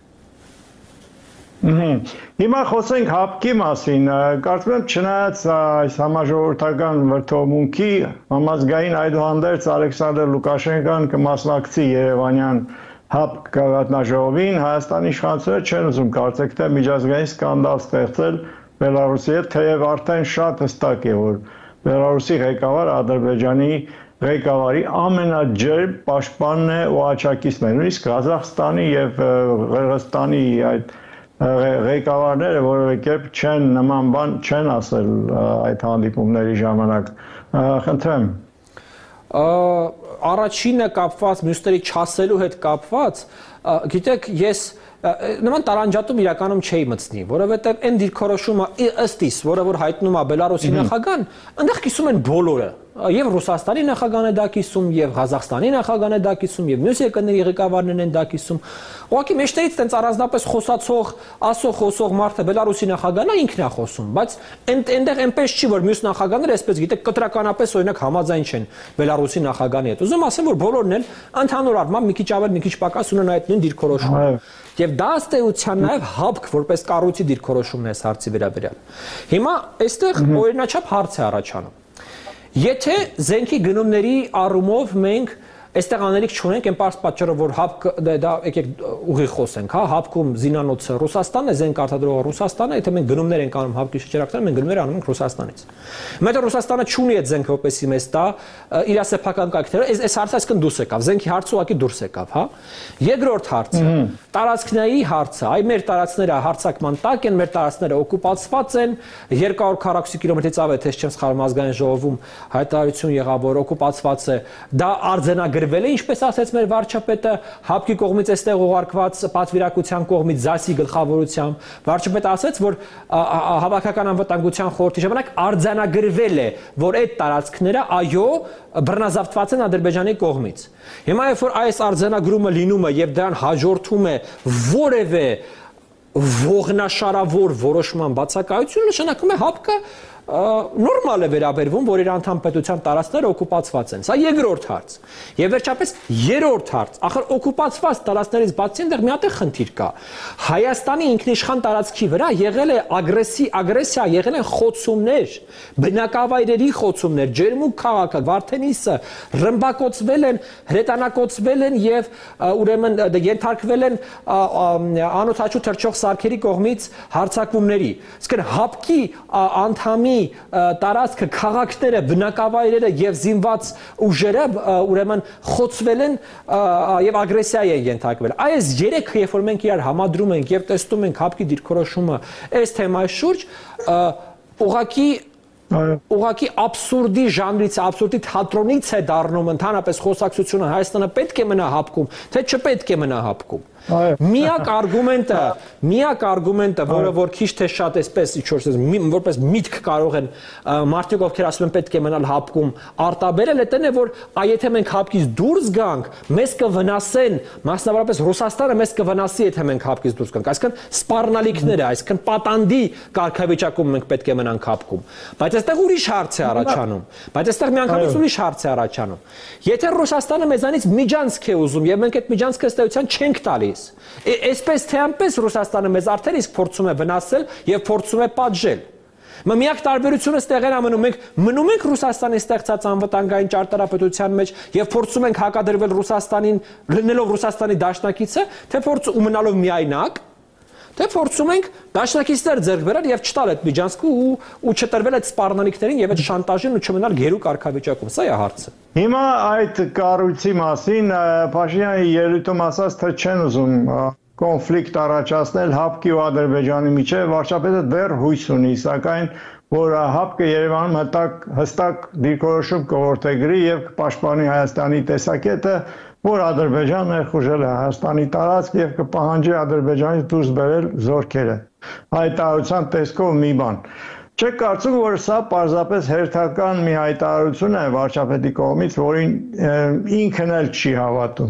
Հիմա խոսենք հապկի մասին, կարծում եմ չնայած այս համաժողովրդական վրդովմունքի համազգային այդուհանդերձ Ալեքսանդր Լուկաշենկոն կմասնակցի Երևանյան հապկ գաղտնաժողովին, Հայաստանի իշխանությունները չեն ուզում կարծեք թե միջազգային սկանդալ ստեղծել Բելարուսի հետ, թեև արդեն շատ հստակ է, որ Բելարուսի ղեկավար Ադրբեջանի ղեկավարի ամենաջերմ պաշտպանն է ու աջակիցն է, նույնիսկ Ղազախստանի եւ Ղրղստանի այդ ղեկավարները որևէ կերպ չեն նման բան չեն ասել այդ հանդիպումների ժամանակ։ Խնդրեմ։ Առաջինը կապված մյուսների չասելու հետ կապված, գիտեք, ես նման տարանջատում իրականում չէի մտցնի, որովհետև այն դիրքորոշումը ըստ իս, որը որ հայտնում է Բելարուսի նախագահան, այնտեղ կիսում են բոլորը, եւ Ռուսաստանի նախագահն է դա կիսում, եւ Ղազախստանի նախագահն է դա կիսում, եւ մյուս երկրների ղեկավարներն են դա կիսում։ Ուղղակի մեջտեղից տենց առանձնապես խոսացող, ասող-խոսող մարդը Բելարուսի նախագահն է, ինքն է խոսում, բայց այնտեղ այնպես չի, որ մյուս նախագահները այսպես գիտեք կտրականապես օրինակ համաձայն չեն Բելարուսի նախագահի հետ։ Ուզում ասեմ, որ բոլորն էլ ընդհանուր առմամբ մի քիչ ավել, մի քիչ պակաս ունեն այդ նույն դիրքորոշումը։ Եվ դա ըստ էության նաև հապկ որպես կառույցի դիրքորոշումն է այս հարցի վերաբերյալ։ Հիմա այստեղ օրինաչափ հարց է առաջանում։ Եթե զենքի գնումների առումով մենք այստեղ անելիք չունենք, այն պարզ պատճառով որ հապկ դա եկեք ուղիղ խոսենք, հա, հապկում զինանոցը Ռուսաստանն է, զենք արտադրողը Ռուսաստանն է, եթե մենք գնումներ ենք անում հապկի շրջանակները, մենք գնումներ անում ենք Ռուսաստանից։ Մեծ Ռուսաստանը չունի այդ զենքը որպեսի մեզ տա իր սեփական կայքները, այս հարցը այսքան դուրս եկավ, զենքի հարցը ուղղակի դուրս եկավ, հա։ Երկրորդ հարցը, տարածքների հարցը, այ մեր տարածքները հարձակման տակ են, մեր տարածքները օկուպացված են, 240 կիլոմետրից ավել, թե չեմ սխալվում, ազգային ժողովում հայտարարություն եղավ, որ օկուպացված է, դա արձանագրվել է, ինչպես ասաց մեր վարչապետը, հապկի կողմից այստեղ ուղարկված պատվիրակության կողմից ԶԱՍ-ի գլխավորությամբ, վարչապետը ասաց, որ հավաքական անվտանգության խորհրդի ժամանակ արձանագրվել է, որ այդ տարածքները այո բռնազավթված են Ադրբեջանի կողմից։ Հիմա երբ որ այս արձանագրումը լինում է եւ դրան հաջորդում է որևէ ողնաշարավոր որոշման բացակայություն, նշանակում է հապկը նորմալ է վերաբերվում, որ իր անդամ պետության տարածքները օկուպացված են։ Սա երկրորդ հարց։ Եվ վերջապես երրորդ հարց, ախր օկուպացված տարածքներից բացի այնտեղ մի հատ խնդիր կա։ Հայաստանի ինքնիշխան տարածքի վրա եղել է ագրեսիա, եղել են խոցումներ, բնակավայրերի խոցումներ, Ջերմուկ քաղաքը, Վարդենիսը ռմբակոծվել են, հրետանակոծվել են եւ ուրեմն ենթարկվել են անօթաչու թռչող սարքերի կողմից հարձակումների։ Իսկ հապկի անդամի տարածքը, քաղաքները, բնակավայրերը եւ զինված ուժերը ուրեմն խոցվել են եւ ագրեսիա են ենթարկվել։ Այս երեքը, երբ որ մենք իրար համադրում ենք եւ տեսնում ենք հապկի դիրքորոշումը այս թեմայի շուրջ, ուղղակի absurdi ժանրից, absurdi թատրոնից է դառնում ընդհանրապես խոսակցությունը Հայաստանը պետք է մնա հապկում, թե չպետք է մնա հապկում։ Միակ արգումենտը, որը որ քիչ թե շատ այսպես որպես միտք կարող են մարդիկ ովքեր ասում են պետք է մնալ հապկում արտաբերել, այդն է որ եթե մենք հապկից դուրս գանք, մեզ կվնասեն, մասնավորապես Ռուսաստանը մեզ կվնասի, եթե մենք հապկից դուրս գանք, այսինքն սպառնալիքները, այսինքն պատանդի կարգավիճակում մենք պետք է մնանք հապկում։ Բայց այստեղ ուրիշ հարց է առաջանում։ Բայց այստեղ միանգամից ուրիշ հարց է առաջանում։ Եթե Ռուսաստանը մեզանից միջանցք է ուզում եւ մենք այդ միջանցքը ըստեյության չենք տալիս, այսպես թե այնպես Ռուսաստանը մեզ արդեն իսկ փորձում է վնասել եւ փորձում է պատժել։ Միակ տարբերությունը ստեղ է մնում ենք Ռուսաստանի ստեղծած անվտանգային ճարտարապետության մեջ եւ փորձում ենք հակադրվել Ռուսաստանին, լինելով Ռուսաստանի դաշնակիցը, թե ու մնալով միայնակ, թե փորձում ենք դաշնակիցներ ձեռք բերել եւ չտալ այդ միջանցքը ու չտրվել այդ սպառնալիքներին եւ այդ շանտաժին ու չմնալ գերու կարգավիճակում։ Սա է հարցը։ Հիմա այդ կառույցի մասին Փաշինյանի ելույթում ասաց, թե չեն ուզում կոնֆլիկտ առաջացնել հապկի ու Ադրբեջանի միջև, վարչապետը դեռ հույս ունի, սակայն որ հապկը Երևանում հստակ դիրքորոշում կորդեգրի եւ կպաշտպանի Հայաստանի տեսակետը, որ Ադրբեջանը ներխուժել է Հայաստանի տարածք եւ կպահանջի Ադրբեջանից դուրս բերել զորքերը։ Հայտարարության տեսքով մի բան։ Չեք կարծում, որ սա պարզապես հերթական մի հայտարարություն է վարչապետի կողմից, որին ինքն էլ չի հավատում։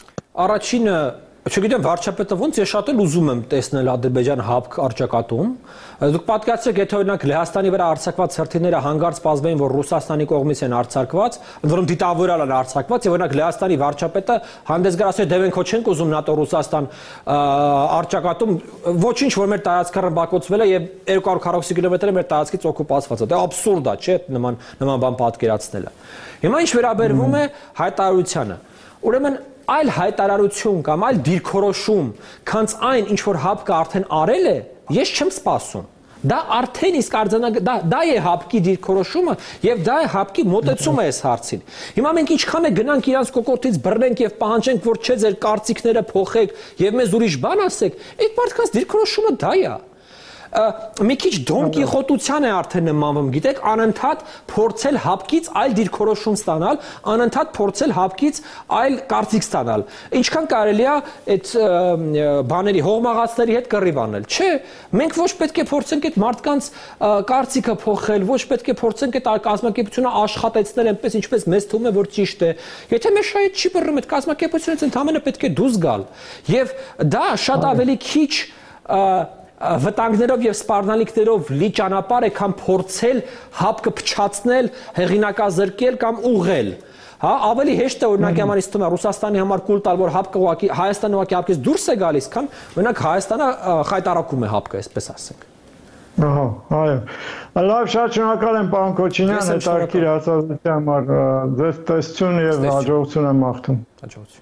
Առաջինը, չգիտեմ, վարչապետը ոնց է շատ էլ ուզում եմ տեսնել Ադրբեջան հապկ արճակատում։ Դուք պատկերացրեք, եթե օրինակ Լեհաստանի վրա արձակված հրթիռները հանգարց պարզվեին, որ Ռուսաստանի կողմից են արձակված, որոնք դիտավորյալ են արձակված, եւ օրինակ Լեհաստանի վարչապետը հանդես գար ասել, դե մենք ոչինչ չենք ուզում ՆԱՏՕ-Ռուսաստան արճակատում, ոչինչ, որ մեր տարածքը ռմբակոծվել է եւ 240 կիլոմետրը մեր տարածքից օկուպացված է։ Դա абսուրդ է, չէ՞, նման բան պատկերացնելը։ Հիմա ինչ վերաբերվում է հայտարարությանը, ուրեմն այլ հայտարարություն կամ այլ դիրքորոշում, քանց այն, ինչ որ հապկը արդեն արել է, ես չեմ սպասում։ Դա արդեն իսկ դա է հապկի դիրքորոշումը եւ դա է հապկի մոտեցումը այս հարցին։ Հիմա մենք ինչքան է գնանք իրանց կոկորտից բռնենք եւ պահանջենք, որ չէ ձեր կարծիքները փոխեք եւ մեզ ուրիշ բան ասեք, այդ մարդկանց դիրքորոշումը դա է։ Մի քիչ դոնկիխոտության է արդեն նմանվում, գիտեք, անընդհատ փորձել հապկից այլ դիրքորոշում ստանալ, անընդհատ փորձել հապկից այլ կարծիք ստանալ։ Ինչքան կարելի է այդ բաների հողմաղացների հետ կռիվ անել։ Չէ, մենք ոչ պետք է փորձենք այդ մարդկանց կարծիքը փոխել, ոչ պետք է փորձենք այդ կազմակերպությունը աշխատեցնել այնպես, ինչպես մեզ թվում է, որ ճիշտ է։ Եթե մեր շահից չի բռնում, այդ կազմակերպությունից ընդհանրապես պետք է դուրս գալ։ Եվ դա շատ ավելի քիչ վտանգներով եւ սպառնալիքներով լի ճանապարհ է, քան փորձել հապկը փչացնել, հեղինակազրկել կամ ուղղել։ Հա, ավելի հեշտ է օրինակ համարից թվում է Ռուսաստանի համար կուլ տալ, որ հապկը ուղղակի Հայաստանը ուղղակի հապկից դուրս է գալիս, քան օրինակ Հայաստանը խայտարակում է հապկը, այսպես ասենք։ Ահա, այո։ Լավ, շատ շնորհակալ եմ պարոն Քոչինյան, հետաքրքիր հարցազրույցի համար։ Ձեզ տեսություն եւ հաջողություն եմ մաղթում։ Հաջողություն։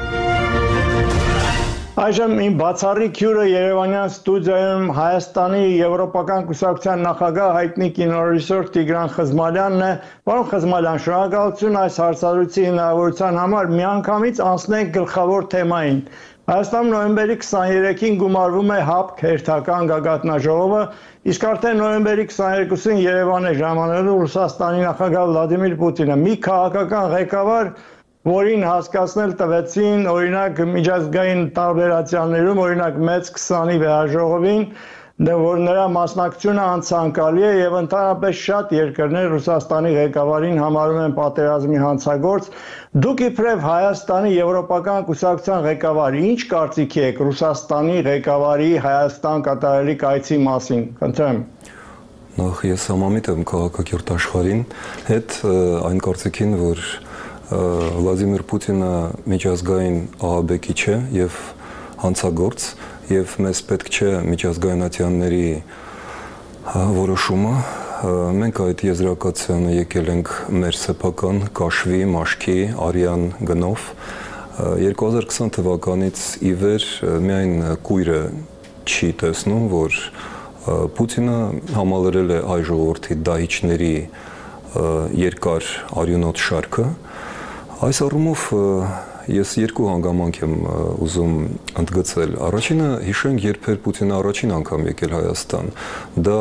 Այժմ իմ բացառիկ հյուրը Երևանյան ստուդիայում Հայաստանի Եվրոպական կուսակցության նախագահ հայտնի կինոռեժիսոր Տիգրան Խզմալյանն է։ Պարոն Խզմալյան, շնորհակալություն այս հարցազրույցի հնարավորության համար։ Միանգամից անցնենք գլխավոր թեմային։ Հայաստանում նոյեմբերի 23-ին գումարվում է ՀԱՊԿ հերթական գագաթնաժողովը, իսկ արդեն նոյեմբերի 22-ին Երևան է ժամանելու Ռուսաստանի նախագահ Վլադիմիր Պուտինը։ Մի քաղաքական ղեկավար, որին հասկացնել տվեցին օրինակ միջազգային տարբերացիաներում, օրինակ մեծ 20-ի վեհաժողովին, որ նրա մասնակցությունը անցանկալի է եւ ընդհանրապես շատ երկրներ Ռուսաստանի ղեկավարին համարում են պատերազմի հանցագործ։ Դուք իբրև Հայաստանի Եվրոպական կուսակցության ղեկավար, ինչ կարծիքի եք Ռուսաստանի ղեկավարի Հայաստան կատարելիք այցի մասին։ Խնդրեմ։ Նախ ես համամիտ եմ քաղաքակիրթ աշխարհին հետ այն կարծիքին, որ Վլադիմիր Պուտինը միջազգային ահաբեկիչ է եւ հանցագործ եւ մեզ պետք չէ միջազգայնատյանների որոշումը։ Մենք այդ եզրակացությանը եկել ենք մեր սեփական կաշվի, մաշկի, արյան գնով։ 2020 թվականից ի վեր միայն կույրը չի տեսնում, որ Պուտինը համալրել է հայ ժողովրդի դահիճների երկար արյունոտ շարքը։ Այս առումով ես երկու հանգամանք եմ ուզում ընդգծել։ Առաջինը հիշենք, երբ էր Պուտինը առաջին անգամ եկել Հայաստան։ Դա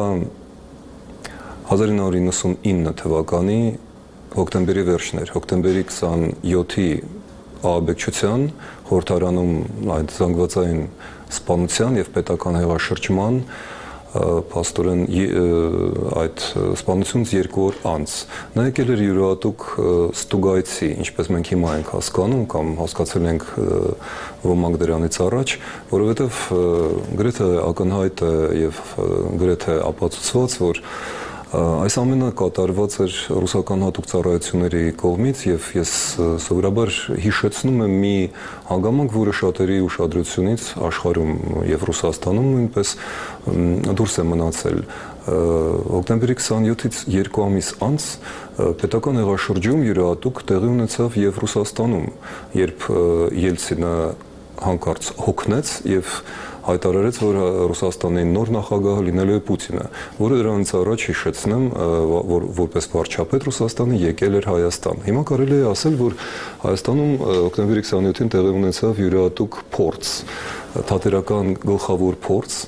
1999 թվականի հոկտեմբերի վերջն էր, հոկտեմբերի 27-ի ահաբեկչության խորհրդարանում այդ զանգվածային սպանության եւ պետական հեղաշրջման փաստորեն այդ սպանությունից 2 օր անց նա եկել էր յուրահատուկ ստուգայցի, ինչպես մենք հիմա ենք հասկանում կամ հասկացել ենք ոմանք դրանից առաջ, որովհետև գրեթե ակնհայտ է եւ գրեթե ապացուցված, որ այս ամենը կատարված էր ռուսական հատուկ ծառայությունների կողմից եւ ես սովորաբար հիշեցնում եմ մի հանգամանք, որը շատերի ուշադրությունից աշխարհում եւ Ռուսաստանում նույնպես դուրս է մնացել։ Հոկտեմբերի 27-ից 2 ամիս անց պետական հեղաշրջում յուրահատուկ տեղի ունեցավ եւ Ռուսաստանում, երբ Ելցինը հանկարծ հոգնեց եւ հայտարարեց, որ Ռուսաստանի նոր նախագահը լինելու է Պուտինը, որը դրանից առաջ հիշեցնեմ, որ որպես վարչապետ Ռուսաստանը եկել էր Հայաստան։ Հիմա կարելի է ասել, որ Հայաստանում հոկտեմբերի 27-ին տեղի ունեցավ յուրահատուկ փորձ, թատերական գլխավոր փորձ,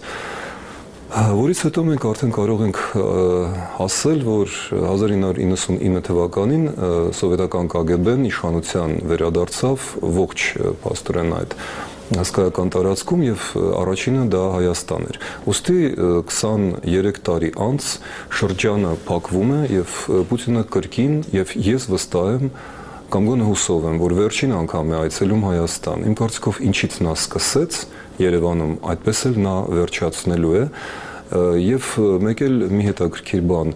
որից հետո մենք արդեն կարող ենք ասել, որ 1999 թվականին սովետական KGB-ն իշխանության վերադարձավ ողջ փաստորեն այդ հսկայական տարածքում եւ առաջինը դա Հայաստան էր։ Ոստի 23 տարի անց շրջանը փակվում է եւ Պուտինը կրկին եւ ես վստահ եմ կամ գոնե հուսով եմ, որ վերջին անգամ է այցելում Հայաստան։ Իմ կարծիքով ինչից նա սկսեց Երևանում, այդպես էլ նա վերջացնելու է եւ մեկ էլ մի հետաքրքիր բան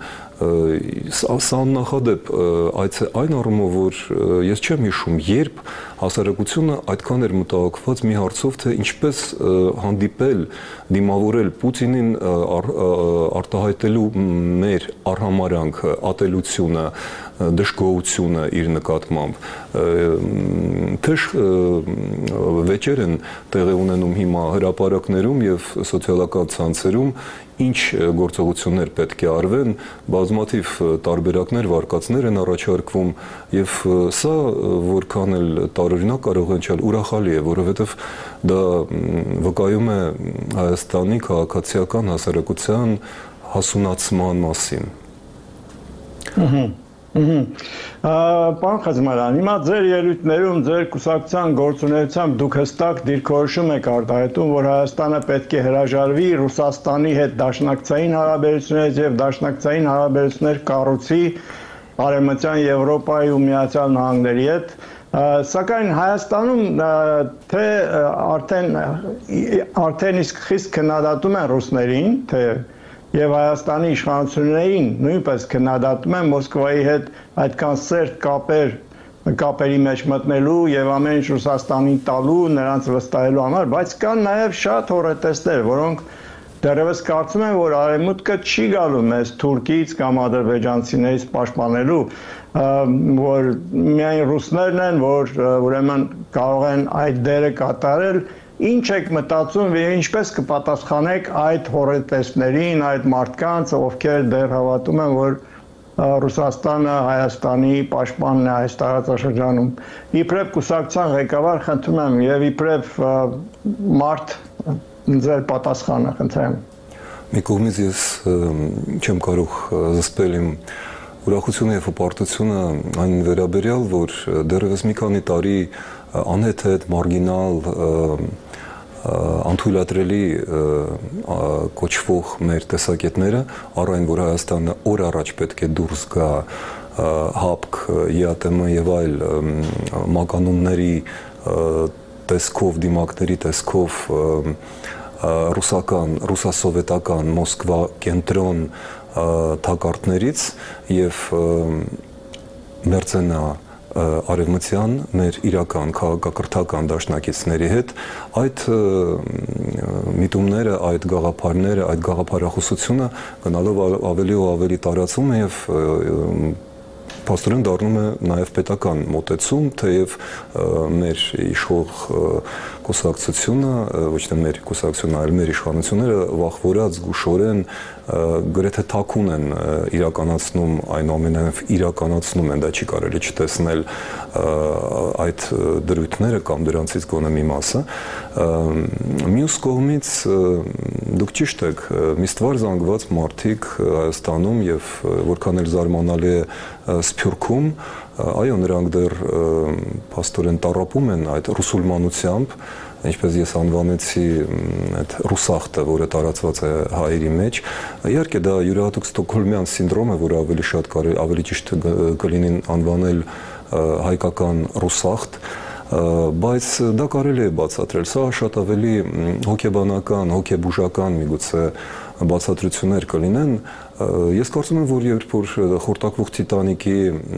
սա նախադեպ այն առումով, որ ես չեմ հիշում, երբ հասարակությունը այդքան էր մտահոգված մի հարցով, թե ինչպես հանդիպել, դիմավորել Պուտինին արտահայտելու մեր արհամարհանքը, ատելությունը, դժգոհությունը իր նկատմամբ։ Թեժ վեճեր են տեղի ունենում հիմա հրապարակներում եւ սոցիալական ցանցերում, ինչ գործողություններ պետք է արվեն, բազմաթիվ տարբերակներ, վարկածներ են առաջարկվում եւ սա որքան էլ տարօրինակ կարող է չել ուրախալի է, որովհետեւ դա վկայում է Հայաստանի քաղաքացիական հասարակության հասունացման մասին։ Պարոն Խզմալյան, հիմա ձեր ելույթներում, ձեր կուսակցության գործունեությամբ դուք հստակ դիրքորոշում եք արտահայտում, որ Հայաստանը պետք է հրաժարվի Ռուսաստանի հետ դաշնակցային հարաբերություններից եւ դաշնակցային հարաբերություններ կառուցի Արևմտյան Եվրոպայի ու Միացյալ Նահանգների հետ, սակայն Հայաստանում թե արդեն իսկ խիստ քննադատում են ռուսներին, թե եւ Հայաստանի իշխանություններին նույնպես քննադատում են Մոսկվայի հետ այդքան սերտ կապերի մեջ մտնելու եւ ամեն ինչ Ռուսաստանին տալու, նրանց վստահելու համար, բայց կան նաեւ շատ հոռետեսներ, որոնք Դեռևս կարծում եմ, որ արևմուտքը չի գալու մեզ Թուրքիից կամ ադրբեջանցիներից պաշտպանելու, որ միայն ռուսներն են, որ ուրեմն կարող են այդ դերը կատարել, ինչ եք մտածում եւ ինչպես կպատասխանեք այդ հորետեսներին, այդ մարդկանց, ովքեր դեռ հավատում են, որ Ռուսաստանը Հայաստանի պաշտպանն է այս տարածաշրջանում։ Իբրև կուսակցության ղեկավար խնդրում եմ եւ իբրև մարդ ձեր պատասխանը խնդրեմ։ Մի կողմից ես չեմ կարող զսպել իմ ուրախությունը եւ հպարտությունը այն վերաբերյալ, որ դեռևս մի քանի տարի անհեթեթ մարգինալ անթույլատրելի կոչվող մեր տեսակետները, առ այն, որ Հայաստանը օր առաջ պետք է դուրս գա ՀԱՊԿ, ԵԱՏՄ եւ այլ մականունների տեսքով, դիմակների տեսքով ռուսական, ռուսասովետական Մոսկվա կենտրոն թակարդներից եւ մերձենա արևմտյան մեր իրական քաղաքակրթական դաշնակիցների հետ այդ միտումները, այդ գաղափարները, այդ գաղափարախոսությունը գնալով ավելի ու ավելի տարածվում է եւ փաստորեն դառնում է նաև պետական մոտեցում, թեև մեր իշխող կուսակցությունը, ոչ թե մեր կուսակցությունը, այլ մեր իշխանությունները վախվորած զգուշորեն գրեթե թաքուն են իրականացնում, այնուամենայնիվ իրականացնում են, դա չի կարելի չտեսնել այդ դրույթները կամ դրանցից գոնե մի մասը։ Մյուս կողմից դուք ճիշտ եք, միստվար զանգված մարդիկ Հայաստանում եւ որքան էլ զարմանալի է Սփյուռքում, այո, նրանք դեռ փաստորեն տառապում են այդ ռուսուլմանությամբ, ինչպես ես անվանեցի այդ ռուսախտը, որը տարածված է հայերի մեջ։ Իհարկե դա յուրահատուկ ստոկհոլմյան սինդրոմ է, որը ավելի շատ ավելի ճիշտ կլինի անվանել հայկական ռուսախտ, բայց դա կարելի է բացատրել։ Սա շատ ավելի հոգեբանական, հոգեբուժական միգուցե բացատրություններ կլինեն։ Ես կարծում եմ, որ երբ որ խորտակվող Տիտանիկի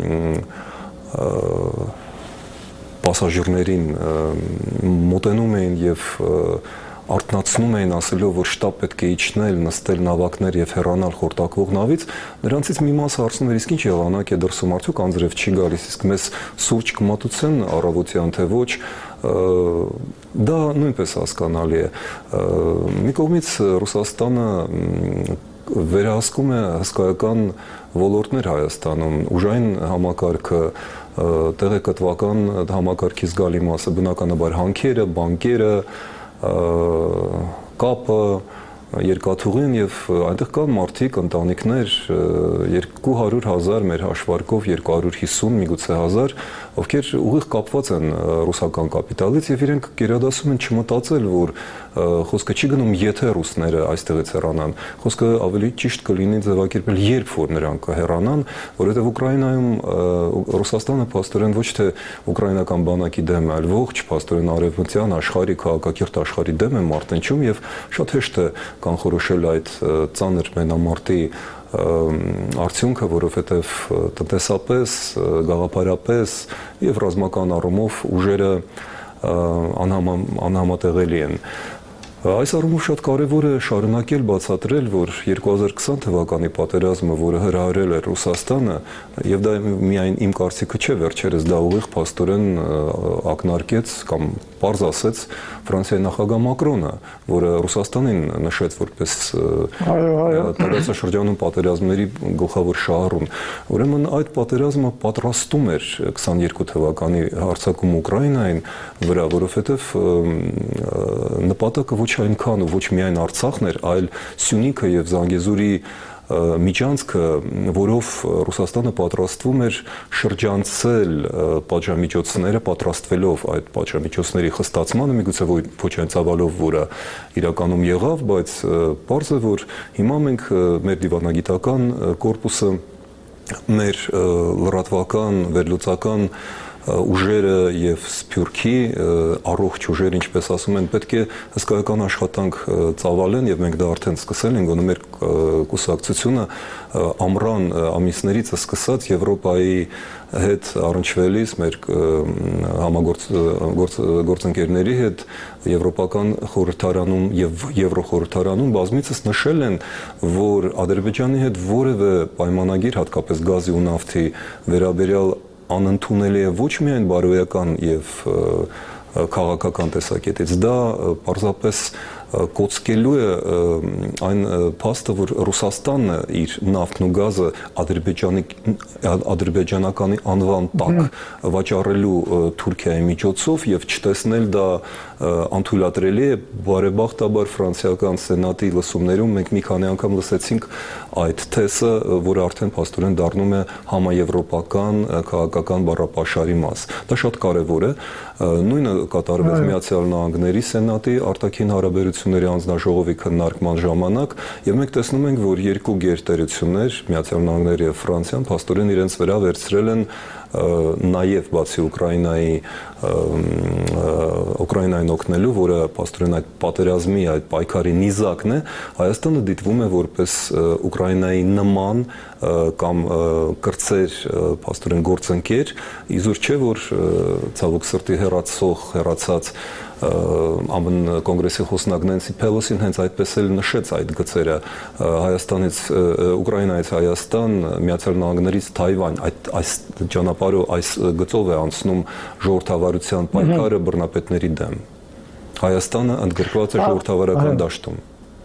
պասաժիրներին մոտենում էին եւ արթնացնում էին ասելով, որ շտապ պետք է իջնել, նստել նավակներ եւ հեռանալ խորտակվող նավից, նրանցից մի մասը հարցնում էր, իսկ ինչ եղանակ է դրսում, արդյոք անձրև չի գալիս, իսկ մեզ սուրճ կմատուցեն առավոտյան թե ոչ, դա նույնպես հասկանալի է։ Մի կողմից Ռուսաստանը վերահսկում է հսկայական ոլորտներ Հայաստանում, ուժային համակարգը, տեղեկատվական համակարգի զգալի մասը, բնականաբար հանքերը, բանկերը, կապը, երկաթուղին եւ այնտեղ կան մարդիկ, ընտանիքներ 200,000 մեր հաշվարկով 250 միգուցե 1000, ովքեր ուղիղ կապված են ռուսական կապիտալից եւ իրենք գերադասում են չմտածել, որ խոսքը չի գնում եթե ռուսները այստեղից հեռանան, խոսքը ավելի ճիշտ կլինի ձևակերպել երբ որ նրանք կհեռանան, որովհետեւ Ուկրաինայում Ռուսաստանը փաստորեն ոչ թե ուկրաինական բանակի դեմ է, այլ ողջ փաստորեն արևմտյան աշխարհի քաղաքակիրթ աշխարհի դեմ է մարտնչում եւ շատ հեշտ է կանխորոշել այդ ծանր մենամարտի արդյունքը, որովհետև տնտեսապես, գաղափարապես եւ ռազմական առումով ուժերը անհամատեղելի են։ Այս առումով շատ կարևոր է շարունակել բացատրել, որ 2020 թվականի պատերազմը, որը հրահրել է Ռուսաստանը, եւ դա միայն իմ կարծիքը չէ, վերջերս դա ուղիղ փաստորեն ակնարկեց կամ պարզ ասեց Ֆրանսիայի նախագահ Մակրոնը, որը Ռուսաստանին նշեց որպես տարածաշրջանում պատերազմների գլխավոր շահառուն։ Ուրեմն այդ պատերազմը պատրաստում էր 22 թվականի հարձակում Ուկրաինային վրա, որովհետև նպատակը ոչ այնքան ու ոչ միայն Արցախն էր, այլ Սյունիքը եւ Զանգեզուրի միջանցքը, որով Ռուսաստանը պատրաստվում էր շրջանցել պատժամիջոցները, պատրաստվելով այդ պատժամիջոցների խստացմանը, միգուցե ոչ այն ցավալով, որը իրականում եղավ, բայց պարզ է, որ հիմա մենք մեր դիվանագիտական կորպուսը, մեր լրատվական, վերլուծական ուժերը եւ Սփյուռքի առողջ ուժերը, ինչպես ասում են, պետք է հսկայական աշխատանք ծավալեն եւ մենք դա արդեն սկսել ենք, գոնե մեր կուսակցությունը ամռան ամիսներից սկսած Եվրոպայի հետ առնչվելիս մեր գործընկերների հետ Եվրոպական խորհրդարանում եւ Եվրոխորհրդարանում բազմիցս նշել են, որ Ադրբեջանի հետ որևէ պայմանագիր, հատկապես գազի ու նավթի վերաբերյալ անընդունելի է ոչ միայն բարոյական եւ քաղաքական տեսակետից, դա պարզապես կոծկելու է այն փաստը, որ Ռուսաստանը իր նավթն ու գազը ադրբեջանականի անվան տակ վաճառելու Թուրքիայի միջոցով եւ չտեսնել դա անթույլատրելի է, բարեբախտաբար ֆրանսիական սենատի լսումներում մենք մի քանի անգամ լսեցինք այդ թեսը, որը արդեն փաստորեն դառնում է համաեվրոպական քաղաքական բառապաշարի մաս։ Դա շատ կարեւոր է։ Նույնը կատարվեց Միացյալ Նահանգների սենատի արտաքին հարաբերությունների անձնաժողովի քննարկման ժամանակ, եւ մենք տեսնում ենք, որ երկու գերտերություններ, Միացյալ Նահանգները եւ Ֆրանսիան, փաստորեն իրենց վրա վերցրել են նաև բացի Ուկրաինային օգնելու, որը փաստորեն այդ պատերազմի, այդ պայքարի նիզակն է, Հայաստանը դիտվում է որպես Ուկրաինայի նման կամ կրտսեր փաստորեն գործընկեր, իզուր չէ, որ ցավոք սրտի հեռացած ԱՄՆ կոնգրեսի խոսնակ Նենսի Փելոսին հենց այդպես էլ նշեց այդ գծերը Հայաստանից Ուկրաինայից Հայաստան, Միացյալ Նահանգներից Թայվան, այս ճանապարհով այս գծով է անցնում ժողովրդավարության պայքարը բռնապետների դեմ։ Հայաստանը ընդգրկված է ժողովրդավարական դաշտում։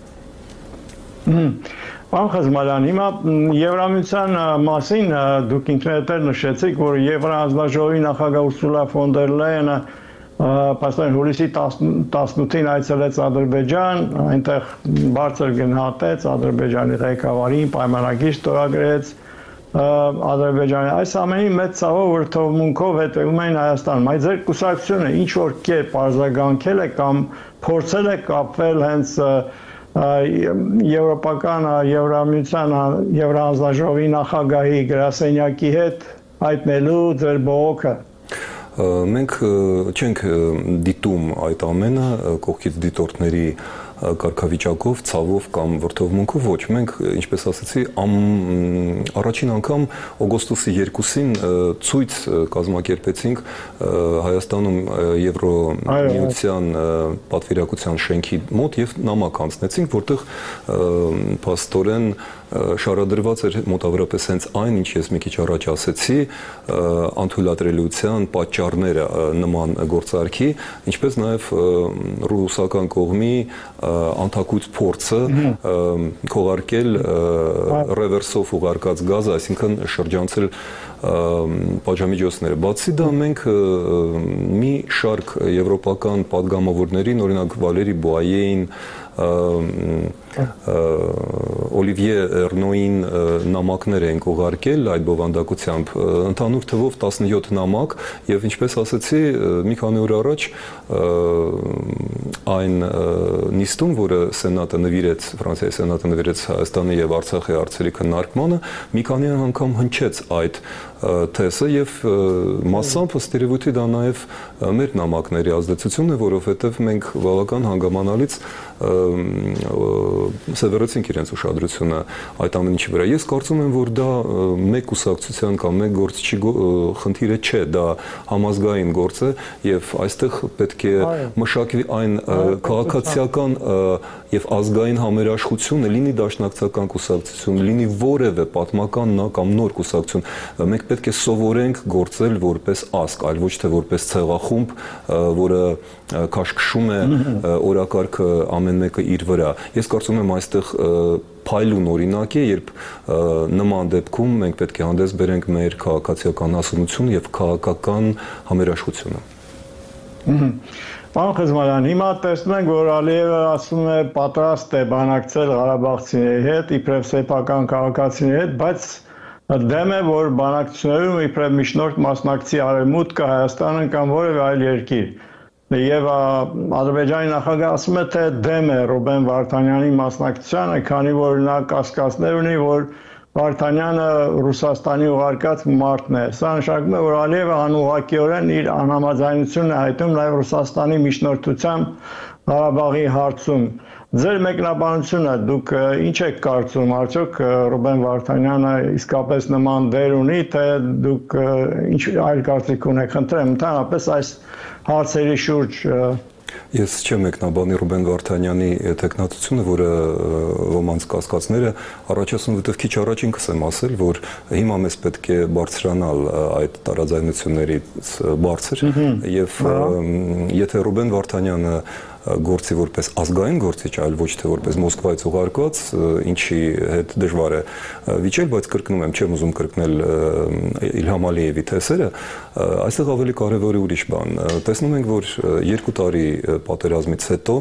Պարոն Խզմալյան, հիմա Եվրամիության մասին դուք ինքներդ նշեցիք, որ Եվրահանձնաժողովի նախագահ Ուրսուլա ֆոն դեր Լայենը Պաստորեն հուլիսի 18-ին այցելեց Ադրբեջան, այնտեղ բարձր գնահատեց Ադրբեջանի ղեկավարին, պայմանագիր ստորագրեց Ադրբեջանի։ Այս ամենի մեծ ցավով որ թողունքով հետևում էին Հայաստանում։ Այդ ձեր կուսակցությունը ինչ որ կերպ արձագանքել է կամ փորձել է կապվել հենց Եվրոպական Եվրամիության Եվրահանձնաժողովի նախագահի գրասենյակի հետ հայտնելու ձեր բողոքը։ Մենք չենք դիտում այդ ամենը կողքից դիտորդների կարգավիճակով, ցավով կամ վրդովմունքով, ոչ, մենք, ինչպես ասացի, առաջին անգամ օգոստոսի 2-ին ցույց կազմակերպեցինք Հայաստանում Եվրոմիության պատվիրակության շենքի մոտ եւ նամակ անցնեցինք, որտեղ փաստորեն շարադրված էր մոտավորապես հենց այն, ինչ ես մի քիչ առաջ ասեցի, անթույլատրելիության պատճառները նման գործարքի, ինչպես նաև ռուսական կողմի անթակույց փորձը քողարկել ռևերսով ուղարկած գազը, այսինքն շրջանցել պատժամիջոցները։ Բացի դա մենք մի շարք եվրոպական падգամավորներին, օրինակ Վալերի Բոայեին, Օլիվիե Էրնոին նամակներ են ուղարկել այդ բովանդակությամբ, ընդհանուր թվով 17 նամակ, եւ ինչպես ասացի, մի քանի օր առաջ այն նիստում, որը Սենատը նվիրեց, Ֆրանսիայի Սենատը նվիրեց Հայաստանի եւ Արցախի հարցերի քննարկմանը, մի քանի անգամ հնչեց այդ թեսը եւ մասամբ ըստ երևույթի դա նաեւ մեր նամակների ազդեցությունն է, որովհետեւ մենք բավական հանգամանալից սևեռեցինք իրենց ուշադրությունը այդ ամեն ինչի վրա։ Ես կարծում եմ, որ դա մեկ կուսակցության կամ մեկ գործչի խնդիրը չէ, դա համազգային գործ է եւ այստեղ պետք է մշակվի այն քաղաքացիական եւ ազգային համերաշխությունը, լինի դաշնակցական կուսակցություն, լինի որևէ պատմական կամ նոր կուսակցություն, մենք պետք է սովորենք գործել որպես ազգ, այլ ոչ թե որպես ցեղախումբ, որը քաշքշում է օրակարգը ամեն մեկը իր վրա։ Ես կարծում եմ այստեղ փայլուն օրինակ է, երբ նման դեպքում մենք պետք է հանդես բերենք մեր քաղաքացիական հասունությունը եւ քաղաքական համերաշխությունը։ Պարոն Խզմալյան, հիմա տեսնում ենք, որ Ալիևը ասում է պատրաստ է բանակցել ղարաբաղցիների հետ, իբրև սեփական քաղաքացիների հետ, բայց դեմ է, որ բանակցություններում իբրև միջնորդ մասնակցի Արևմուտքը, Հայաստանը կամ որևէ այլ երկիր։ Եվ Ադրբեջանի նախագահը ասում է, թե դեմ է Ռուբեն Վարդանյանի մասնակցությանը, քանի որ նա կասկածներ ունի, որ Վարդանյանը Ռուսաստանի ուղարկած մարդն է։ Սա նշանակում է, որ Ալիևը անուղղակիորեն իր անհամաձայնությունն է հայտնում նաև Ռուսաստանի միջնորդությամբ Ղարաբաղի հարցում։ Ձեր մեկնաբանությունը դուք ինչ եք կարծում, արդյոք Ռուբեն Վարդանյանը իսկապես նման դեր ունի, թե դուք ինչ այլ կարծիք ունեք, խնդրեմ, ընդհանրապես այս հարցերի շուրջ Ես չեմ մեկնաբանի Ռուբեն Վարդանյանի տեխնատությունը, որը ոմանց կասկածները առաջացնում, որտեղ քիչ առաջ ինքս եմ ասել, որ հիմա մեզ պետք է բարձրանալ այդ տարաձայնություններից բարձր եւ եթե Ռուբեն Վարդանյանը գործի որպես ազգային գործիչ, այլ ոչ թե որպես Մոսկվայից ուղարկված, ինչի հետ դժվար է վիճել, բայց կրկնում եմ, չեմ ուզում կրկնել Իլհամ Ալիևի թեսերը, այստեղ ավելի կարևոր է ուրիշ բան։ Տեսնում ենք, որ 2 տարի պատերազմից հետո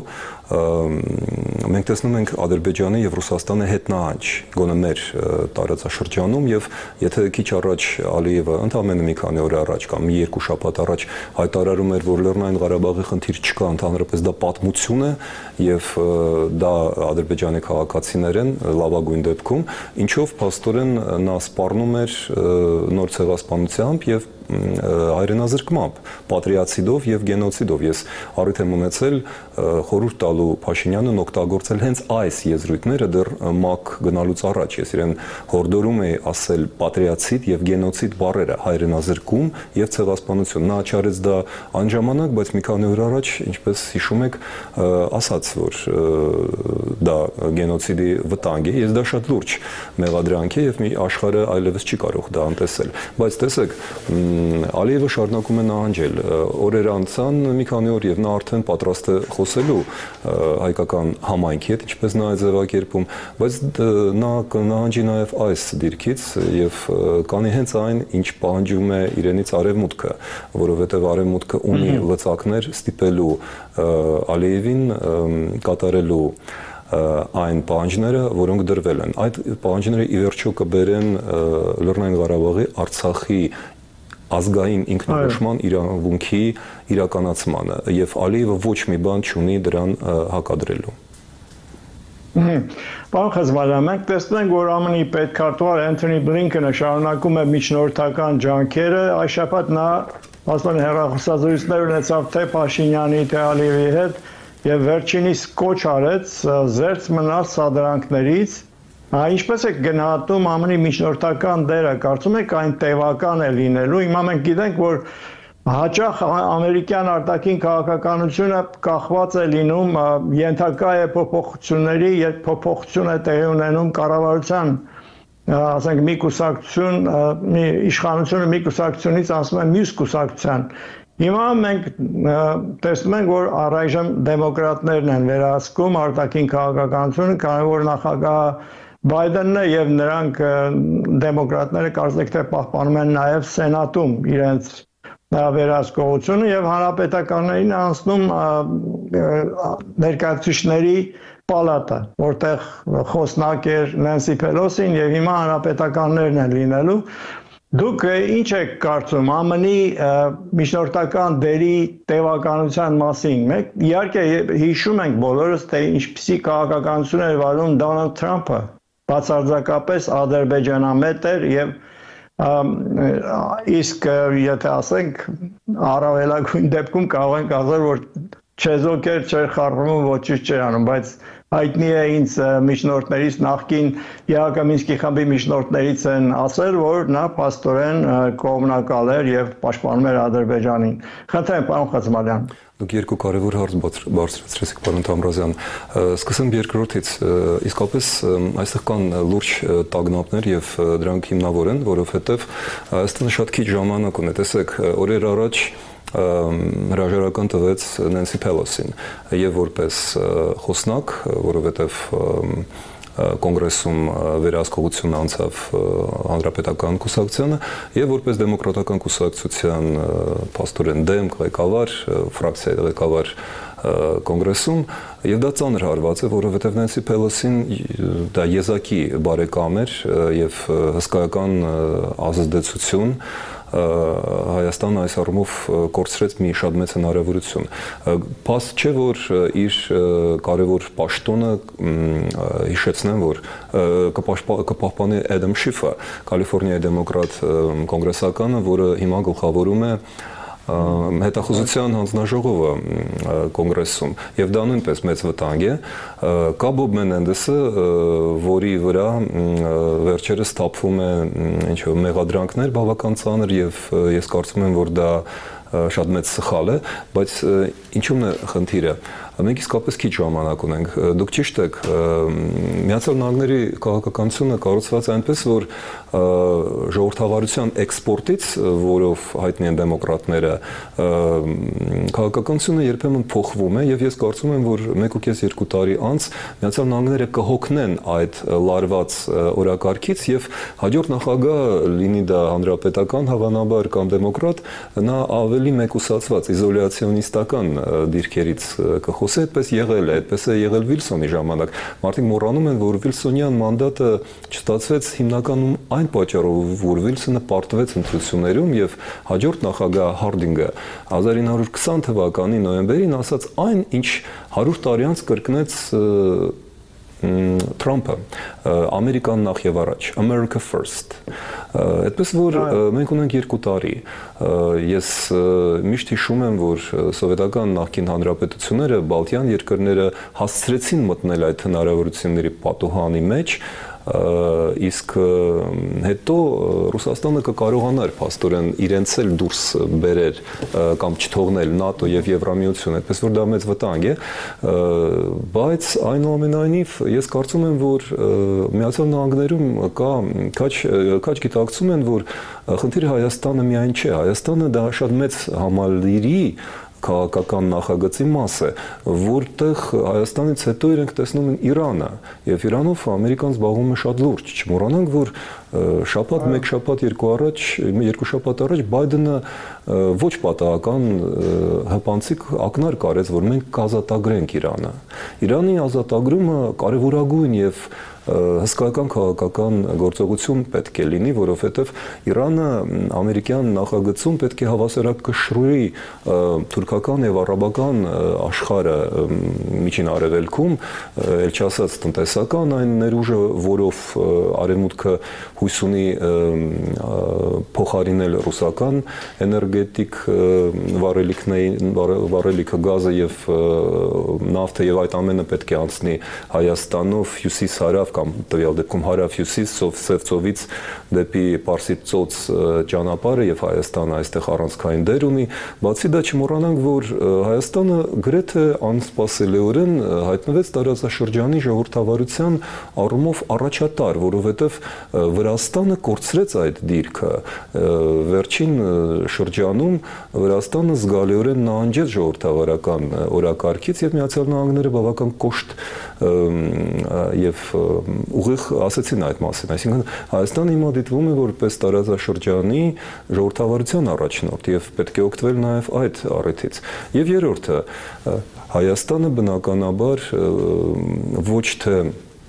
մենք տեսնում ենք Ադրբեջանի եւ Ռուսաստանի հետնահանջ գոնե մեր տարածաշրջանում եւ եթե քիչ առաջ Ալիևը ընդամենը մի քանի օր առաջ կամ 2 շաբաթ առաջ հայտարարում էր, որ Լեռնային Ղարաբաղի խնդիր չկա, ընդհանրապես դա պատմություն է եւ դա ադրբեջանի քաղաքացիներ են լավագույն դեպքում, ինչով փաստորեն նա սպառնում էր նոր ցեղասպանությամբ եւ հայրենազրկմամբ, պատրիացիդով եւ գենոցիդով։ Ես առիթ եմ ունեցել խորհուրդ տալու Փաշինյանին օգտագործել հենց այս եզրույթները դեռ ՄԱԿ գնալուց առաջ։ Ես իրեն հորդորում էի ասել պատրիացիդ եւ գենոցիդ բառերը, հայրենազրկում եւ ցեղասպանություն։ Նա չարեց դա անժամանակ, բայց մի քանի օր առաջ, ինչպես հիշում եք, ասաց, որ դա գենոցիդի վտանգ է։ Ես դա շատ լուրջ մեղադրանք է եւ մի աշխարհը այլևս չի կարող դա անտեսել։ Բայց տեսեք, Ալիևը շարունակում է նահանջել։ Օրեր անցան մի քանի օր եւ նա արդեն պատրաստ է խոսելու հայկական համայնքի հետ, ինչպես նա է ձևակերպում, բայց նա կնահանջի նաեւ այս դիրքից եւ կանի հենց այն, ինչ պահանջում է իրենից Արևմուտքը, որովհետեւ Արևմուտքը ունի լծակներ ստիպելու Ալիևին կատարելու այն պահանջները, որոնք դրվել են։ Այդ պահանջները ի վերջո կբերեն Լեռնային Ղարաբաղի, Արցախի ազգային ինքնորոշման իրավունքի իրականացմանը եւ Ալիևը ոչ մի բան չունի դրան հակադրելու։ Պարոն Խզմալյան, մենք տեսնում ենք, որ ԱՄՆ-ի պետքարտուղար Անթոնի Բլինքենը շարունակում է միջնորդական ջանքերը։ Այս շաբաթ նա ասում հեռախոսազրույցներ ունեցավ թե Փաշինյանի, թե Ալիևի հետ եւ վերջինիս կոչ արեց զերծ մնալ սադրանքներից։ Ինչպես է գնահատում ԱՄՆ-ի միջնորդական դերը, կարծում եք այն տևական է լինելու։ Հիմա մենք գիտենք, որ հաճախ ամերիկյան արտաքին քաղաքականությունը կախված է լինում, ենթակա է փոփոխությունների, երբ փոփոխություն է տեղի ունենում կառավարության, ասենք մի կուսակցություն, իշխանությունը մի կուսակցությունից անցնում է մյուս կուսակցության։ Հիմա մենք տեսնում ենք, որ առայժմ դեմոկրատներն են վերահսկում արտաքին քաղաքականությունը, քանի որ նախագահ Բայդենն է եւ նրանք դեմոկրատները կարծեք թե պահպանում են նաեւ սենատում իրենց վերահսկողությունը եւ հանրապետականներին անցնում ներկայացուցիչների պալատը, որտեղ խոսնակ էր Նենսի Փելոսին եւ հիմա հանրապետականներն են լինելու։ Դուք ինչ եք կարծում ԱՄՆ-ի միջնորդական դերի տևականության մասին։ Մենք իհարկե հիշում ենք բոլորս, թե ինչպիսի քաղաքականություն էր վարում Դոնալդ Թրամփը, բացարձակապես ադրբեջանամետ էր եւ իսկ եթե ասենք առավելագույն դեպքում կարող ենք ասել, որ չեզոք էր չէր խառնում, ոչինչ չէր անում, բայց հայտնի է ինձ միջնորդներից նախկին ԵԱՀԿ Մինսկի խմբի միջնորդներից են ասել, որ նա փաստորեն կողմնակալ էր եւ պաշտպանում էր Ադրբեջանին։ Խնդրեմ, պարոն Խզմալյան։ Դուք երկու կարևոր հարց բարձրացրեցիք, պարոն Թամրազյան։ Սկսեմ երկրորդից։ Իսկապես այստեղ կան լուրջ տագնապներ եւ դրանք հիմնավոր են, որովհետեւ այստեղ շատ քիչ ժամանակ ունի։ Տեսեք, օրեր առաջ հրաժարական տվեց Նենսի Փելոսին եւ որպես խոսնակ, որովհետեւ կոնգրեսում վերահսկողություն անցավ հանրապետական կուսակցությանը եւ որպես դեմոկրատական կուսակցության փաստորեն դեմ ղեկավար, ֆրակցիայի ղեկավար կոնգրեսում եւ դա ծանր հարված է, որովհետեւ Նենսի Փելոսին դա եզակի բարեկամ էր եւ հսկայական ազդեցություն Հայաստանը այս առումով կորցրեց մի շատ մեծ հնարավորություն։ Փաստ չէ, որ իր կարևոր պաշտոնը հիշեցնեմ, որ կպահպանի Էդամ Շիֆը, Կալիֆոռնիայի դեմոկրատ կոնգրեսականը, որը հիմա գլխավորում է հետախուզության հանձնաժողովը կոնգրեսում, եւ դա նույնպես մեծ վտանգ է։ Կա Բոբ Մենենդեսը, որի վրա վերջերս թափվում է ինչ-որ մեղադրանքներ բավական ծանր, եւ ես կարծում եմ, որ դա շատ մեծ սխալ է, բայց ինչու՞մն է խնդիրը։ Մենք իսկապես քիչ ժամանակ ունենք։ Դուք ճիշտ եք, Միացյալ Նահանգների քաղաքականությունը կառուցված է այնպես, որ ժողովրդավարության էքսպորտից, որով հայտնի են դեմոկրատները, քաղաքականությունը երբեմն փոխվում է, եւ ես կարծում եմ, որ 1.5-2 տարի անց Միացյալ Նահանգները կհոգնեն այդ լարված օրակարգից եւ հաջորդ նախագահ, լինի դա հանրապետական հավանաբար կամ դեմոկրատ, նա ավելի մեկուսացված իզոլյացիոնիստական դիրքերից կխոսի, այդպես եղել է, այդպես է եղել Վիլսոնի ժամանակ։ Մարդիկ մոռանում են, որ Վիլսոնյան մանդատը չստացվեց հիմնականում այն պատճառով, որ Վիլսոնը պարտվեց ընտրություններում եւ հաջորդ նախագահ Հարդինգը 1920 թվականի նոյեմբերին ասաց այն, ինչ 100 տարի անց կրկնեց Թրամփը, Ամերիկան նախ եւ առաջ, America first։ Այդպես որ մենք ունենք 2 տարի։ Ես միշտ հիշում եմ, որ սովետական նախկին հանրապետությունները, Բալթյան երկրները հասցրեցին մտնել այդ հնարավորությունների պատուհանի մեջ, իսկ հետո Ռուսաստանը կկարողանար փաստորեն իրենց էլ դուրս բերել կամ չթողնել ՆԱՏՕ եւ Եվրամիությունը, այդպես որ դա մեծ վտանգ է, բայց այնուամենայնիվ ես կարծում եմ, որ Միացյալ Նահանգներում կա քաջ գիտակցում են, որ խնդիրը Հայաստանը միայն չէ, Հայաստանը դա շատ մեծ համալիրի քաղաքական նախագծի մաս է, որտեղ Հայաստանից հետո իրենք տեսնում են Իրանը, եւ Իրանով Ամերիկան զբաղվում է շատ լուրջ։ Չմոռանանք, որ երկու շաբաթ առաջ Բայդենը ոչ պատահական հպանցիկ ակնարկ արեց, որ մենք կազատագրենք Իրանը։ Իրանի ազատագրումը կարևորագույն եւ հսկայական քաղաքական գործողություն պետք է լինի, որովհետև Իրանը ամերիկյան նախագծում պետք է հավասարակշռի թուրքական եւ արաբական աշխարհը միջին արևելքում, ել չասած տնտեսական այն ներուժը, որով արևմուտքը հույս ունի փոխարինել ռուսական էներգետիկ վառելիքը, գազը եւ նավթը, եւ այդ ամենը պետք է անցնի Հայաստանով հյուսիս-հարավ կամ տվյալ դեպքում հարավ-հյուսիս, Սևծովից դեպի Պարսից ծոց ճանապարհը, եւ Հայաստանը այստեղ առանցքային դեր ունի։ Բացի դա չմոռանանք, որ Հայաստանը գրեթե անսպասելիորեն հայտնվեց տարածաշրջանի ժողովրդավարության առումով առաջատար, որովհետև Վրաստանը կորցրեց այդ դիրքը։ Վերջին շրջանում Վրաստանը զգալիորեն նահանջեց ժողովրդավարական օրակարգից, եւ Միացյալ Նահանգները բավական կոշտ եւ ուղիղ ասեցին այդ մասին, այսինքն Հայաստանը հիմա դիտվում է որպես տարածաշրջանի ժողովրդավարության առաջնորդ եւ պետք է օգտվել նաեւ այդ առիթից։ Եվ երրորդը, Հայաստանը բնականաբար ոչ թե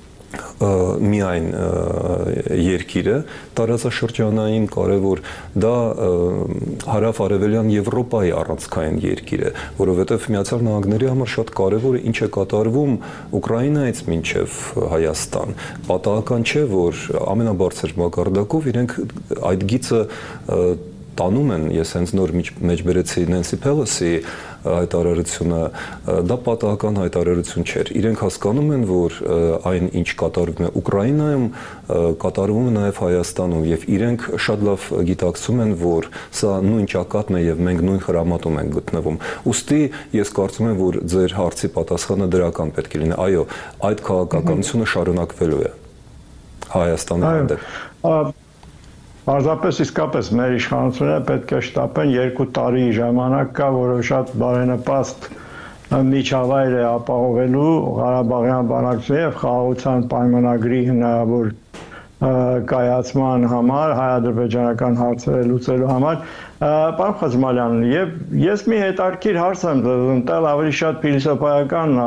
միայն երկիրը տարածաշրջանային կարևոր, դա հարավ-արևելյան Եվրոպայի առանցքային երկիր է, որովհետև Միացյալ Նահանգների համար շատ կարևոր է ինչ է կատարվում Ուկրաինայից մինչև Հայաստան։ Պատահական չէ, որ ամենաբարձր մակարդակով իրենք այդ գիծը տանում են, ես հենց նոր մեջբերեցի Նենսի Փելոսի հայտարարությունը, դա պատահական հայտարարություն չէր։ Իրենք հասկանում են, որ այն ինչ կատարվում է Ուկրաինայում, կատարվում է նաև Հայաստանում, եւ իրենք շատ լավ գիտակցում են, որ սա նույն ճակատն է եւ մենք նույն հրամատում ենք գտնվում։ Ուստի ես կարծում եմ, որ ձեր հարցի պատասխանը դրական պետք է լինի։ Այո, այդ քաղաքականությունը շարունակվելու է Հայաստանի հանդեպ։ Պարզապես իսկապես մեր իշխանությունները պետք է շտապեն 2 տարի ժամանակ կա, որը շատ բարենպաստ միջավայր է ապահովելու Ղարաբաղյան բանակցության եւ խաղաղության պայմանագրի հնարավոր կայացման համար, հայ-ադրբեջանական հարցերը լուծելու համար։ Պարոն Խաչմալյան, եւ ես մի հետաքրքիր հարց եմ տալ, ավելի շատ փիլիսոփայական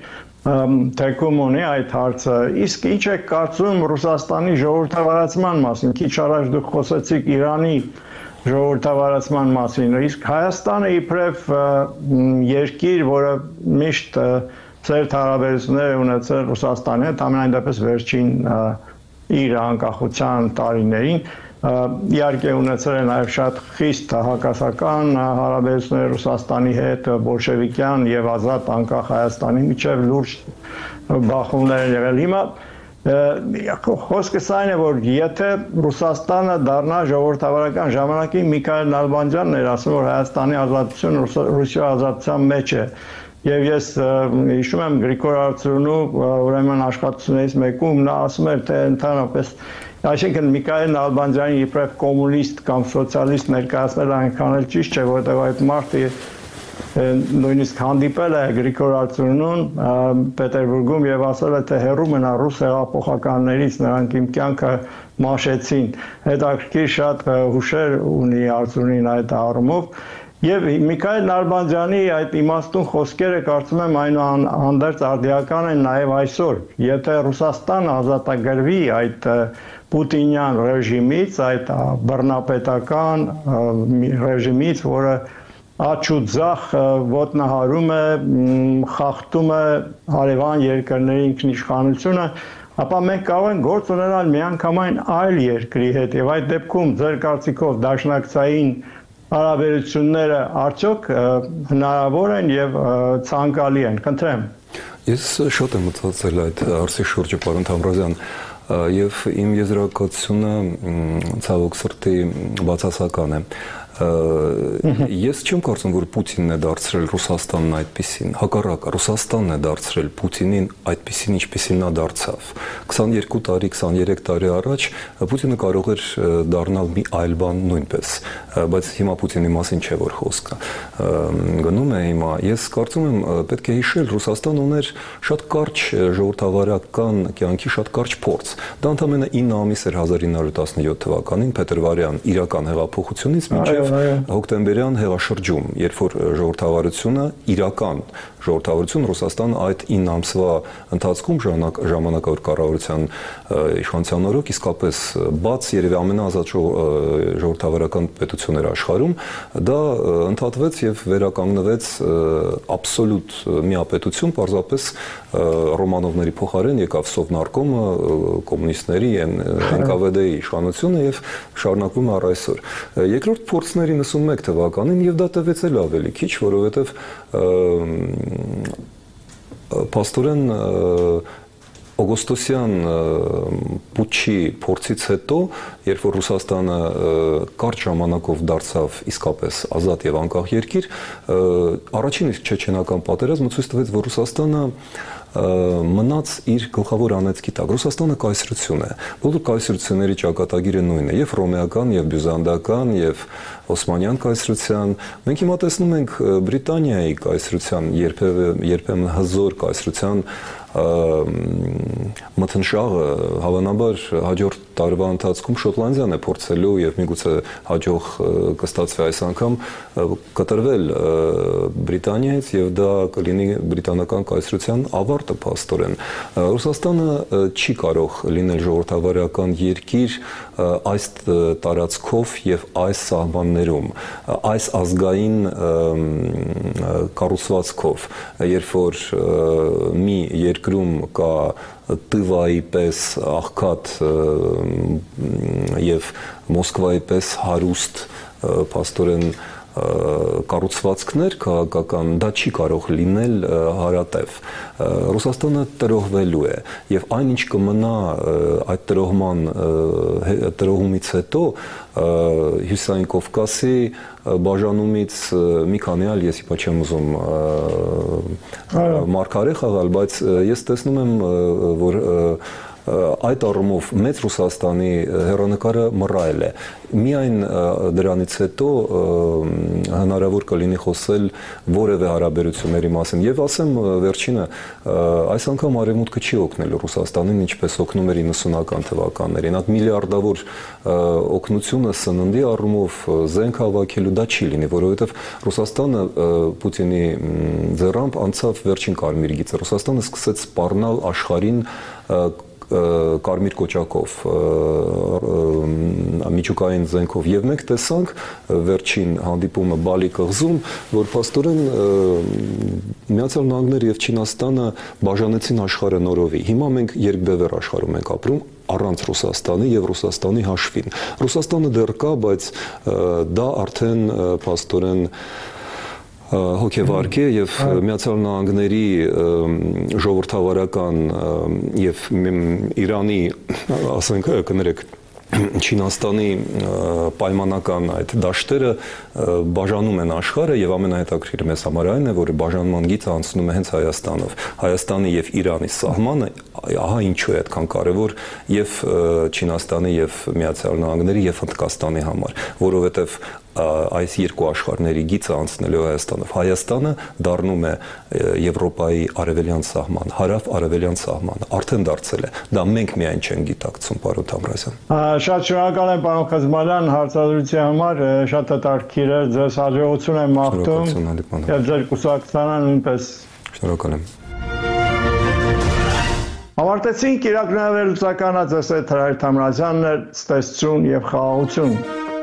թեկում ունի այդ հարցը, իսկ ինչ է կարծում Ռուսաստանի ժողովրդավարացման մասին, քիչ առաջ դուք խոսեցիք Իրանի ժողովրդավարացման մասին։ Իսկ Հայաստանը իբրև երկիր, որը միշտ ծեր հարաբերություններ ունեցել Ռուսաստանի հետ, ամենայն դեպս վերջին իր անկախության տարիներին, իհարկե ունեցել են նաև շատ խիստ հակասական հարաբերություններ Ռուսաստանի հետ, բոլշևիկյան եւ ազատ անկախ Հայաստանի միջև լուրջ բախումներ են եղել։ Հիմա խոսքս այն է, որ եթե Ռուսաստանը դառնա ժողովրդավարական ժամանակին Միքայել Նալբանդյանն էր ասում, որ Հայաստանի ազատությունը Ռուսիա ազատության մեջ է։ Եվ ես հիշում եմ Գրիգոր Արծրունու ուրեմն աշխատություններից մեկում նա ասում էր, թե ընդհանրապես այսինքն Միքայել Նալբանդյանի իբրև կոմունիստ կամ սոցիալիստ ներկայացնելը այնքան էլ ճիշտ չէ, որտեղ այդ մարդը նույնիսկ հանդիպել է Գրիգոր Արծրունուն Պետերբուրգում եւ ասել է, թե հեռու մնա ռուս հեղափոխականներից, նրանք իմ կյանքը մաշեցին։ Հետաքրքիր շատ հուշեր ունի Արծրունին այդ առումով։ Եվ Միքայել Նալբանդյանի այդ իմաստուն խոսքերը կարծում եմ այնուհանդերձ արդիական են նաև այսօր։ Եթե Ռուսաստանը ազատագրվի այդ պուտինյան ռեժիմից, այդ բռնապետական ռեժիմից, որը աջ ու ձախ ոտնահարում է, խախտում է հարևան երկրների ինքնիշխանությունը, ապա մենք կարող ենք գործ ունենալ միանգամայն այլ երկրի հետ եւ այդ դեպքում ձեր կարծիքով դաշնակցային հարաբերությունները արդյոք հնարավոր են եւ ցանկալի են։ Խնդրեմ։ Ես շատ եմ մտածել այդ հարցի շուրջը, պարոն Թամրազյան, եւ իմ եզրակացությունը ցավոք սրտի բացասական է։ Ես չեմ կարծում, որ Պուտինն է դարձրել Ռուսաստանն այդպիսին, հակառակը Ռուսաստանն է դարձրել Պուտինին այդպիսին, ինչպիսին նա դարձավ։ 22 տարի, 23 տարի առաջ Պուտինը կարող էր դառնալ մի այլ բան նույնպես, բայց հիմա Պուտինի մասին չէ որ խոսքը գնում է հիմա։ Ես կարծում եմ պետք է հիշել, Ռուսաստանը ուներ շատ կարճ ժողովրդավարական կյանքի շատ կարճ փորձ։ Դա ընդամենը 9 ամիս էր 1917 թվականին փետրվարյան իրական հեղափոխությունից մինչև հոկտեմբերյան հեղաշրջում, երբ որ ժողովրդավարությունը իրական ժողովրդավարություն Ռուսաստանը այդ 9 ամսվա ընթացքում ժամանակավոր կառավարության իշխանության օրոք իսկապես բաց երևի ամենաազատ ժողովրդավարական պետություն էր աշխարհում, դա ընդհատվեց եւ վերականգնվեց աբսոլյուտ միապետություն, պարզապես Ռոմանովների փոխարեն եկավ Սովնարկոմը, կոմունիստների, NKVD-ի իշխանությունը եւ շարունակվում է առ այսօր։ Երկրորդ փորձն էր 91 թվականին եւ դա տևեց էլ ավելի քիչ, որովհետեւ փաստորեն օգոստոսյան պուչի փորձից հետո, երբ որ Ռուսաստանը կարճ ժամանակով դարձավ իսկապես ազատ եւ անկախ երկիր, առաջին իսկ չեչենական պատերազմը ցույց տվեց, որ Ռուսաստանը մնաց իր գլխավոր անեծքի տակ։ Ռուսաստանը կայսրություն է։ Բոլոր կայսրությունների ճակատագիրը նույնն է, եւ ռոմեական, եւ բյուզանդական, եւ օսմանյան կայսրության։ Մենք հիմա տեսնում ենք Բրիտանիայի կայսրության, երբեմն հզոր կայսրության մթնշաղը, հավանաբար հաջորդ տարվա ընթացքում Շոտլանդիան է փորձելու եւ միգուցե հաջող կստացվի այս անգամ կտրվել Բրիտանիայից եւ դա կլինի բրիտանական կայսրության ավարտը փաստորեն։ Ռուսաստանը չի կարող լինել ժողովրդավարական երկիր այս տարածքով եւ այս սահմաններում, այս ազգային կառուցվածքով, երբ որ մի երկրում կա տվայի պես աղքատ եւ Մոսկվայի պես հարուստ փաստորեն կառուցվածքներ քաղաքական, դա չի կարող լինել հարատև։ Ռուսաստանը տրոհվելու է եւ այնինչ կմնա այդ տրոհումից հետո Հյուսիսային Կովկասի բաժանումից մի քանի այլ, ես իբա չեմ ուզում մարգարե խաղալ, բայց ես տեսնում եմ, որ այդ առումով մեծ Ռուսաստանի հեռանկարը մռայլ է։ Միայն դրանից հետո հնարավոր կլինի խոսել որևէ հարաբերությունների մասին։ Եվ ասեմ վերջինը, այս անգամ արևմուտքը չի օգնել Ռուսաստանին, ինչպես օգնում էր 90-ական թվականներին։ Այդ միլիարդավոր օգնությունը սննդի առումով զենք հավաքելու դա չի լինի, որովհետև Ռուսաստանը Պուտինի ձեռամբ անցավ վերջին կարմիր գիծը։ Ռուսաստանը սկսեց սպառնալ աշխարհին կարմիր կոճակով միջուկային զենքով եւ մենք տեսանք վերջին հանդիպումը Բալի կղզում, որ փաստորեն Միացյալ Նահանգները եւ Չինաստանը բաժանեցին աշխարհը նորովի։ Հիմա մենք երկբևեռ աշխարհում ենք ապրում առանց Ռուսաստանի եւ Ռուսաստանի հաշվին։ Ռուսաստանը դեռ կա, բայց դա արդեն փաստորեն հոգեվարք է եւ Միացյալ Նահանգների ժողովրդավարական եւ Իրանի, ասենք, կներեք, Չինաստանի պայմանական այդ դաշտերը բաժանում են աշխարհը եւ ամենահետաքրքիրը մեզ համար այն է, որ բաժանման գիծը անցնում է հենց Հայաստանով։ Հայաստանի եւ Իրանի սահմանը ահա ինչու է այդքան կարեւոր եւ Չինաստանի եւ Միացյալ Նահանգների եւ Հնդկաստանի համար, որովհետեւ այս երկու աշխարհների գիծը անցնելով Հայաստանով Հայաստանը դառնում է Եվրոպայի արևելյան սահման, հարավ-արևելյան սահման, արդեն դարձել է։ Դա մենք միայն չենք գիտակցում, պարոն Թամրազյան։ Շատ շնորհակալ եմ, պարոն Խզմալյան, հարցադրության համար, շատ հետաքրքիր է, ձեզ հաջողություն եմ մաղթում եւ ձեր կուսակցությանը նույնպես։ Շնորհակալ եմ։ Ավարտեցինք Իրաք նավելուցականը, ձեզ հետ Հրայր Թամրազյանն էր, ցտեսություն եւ խաղաղություն։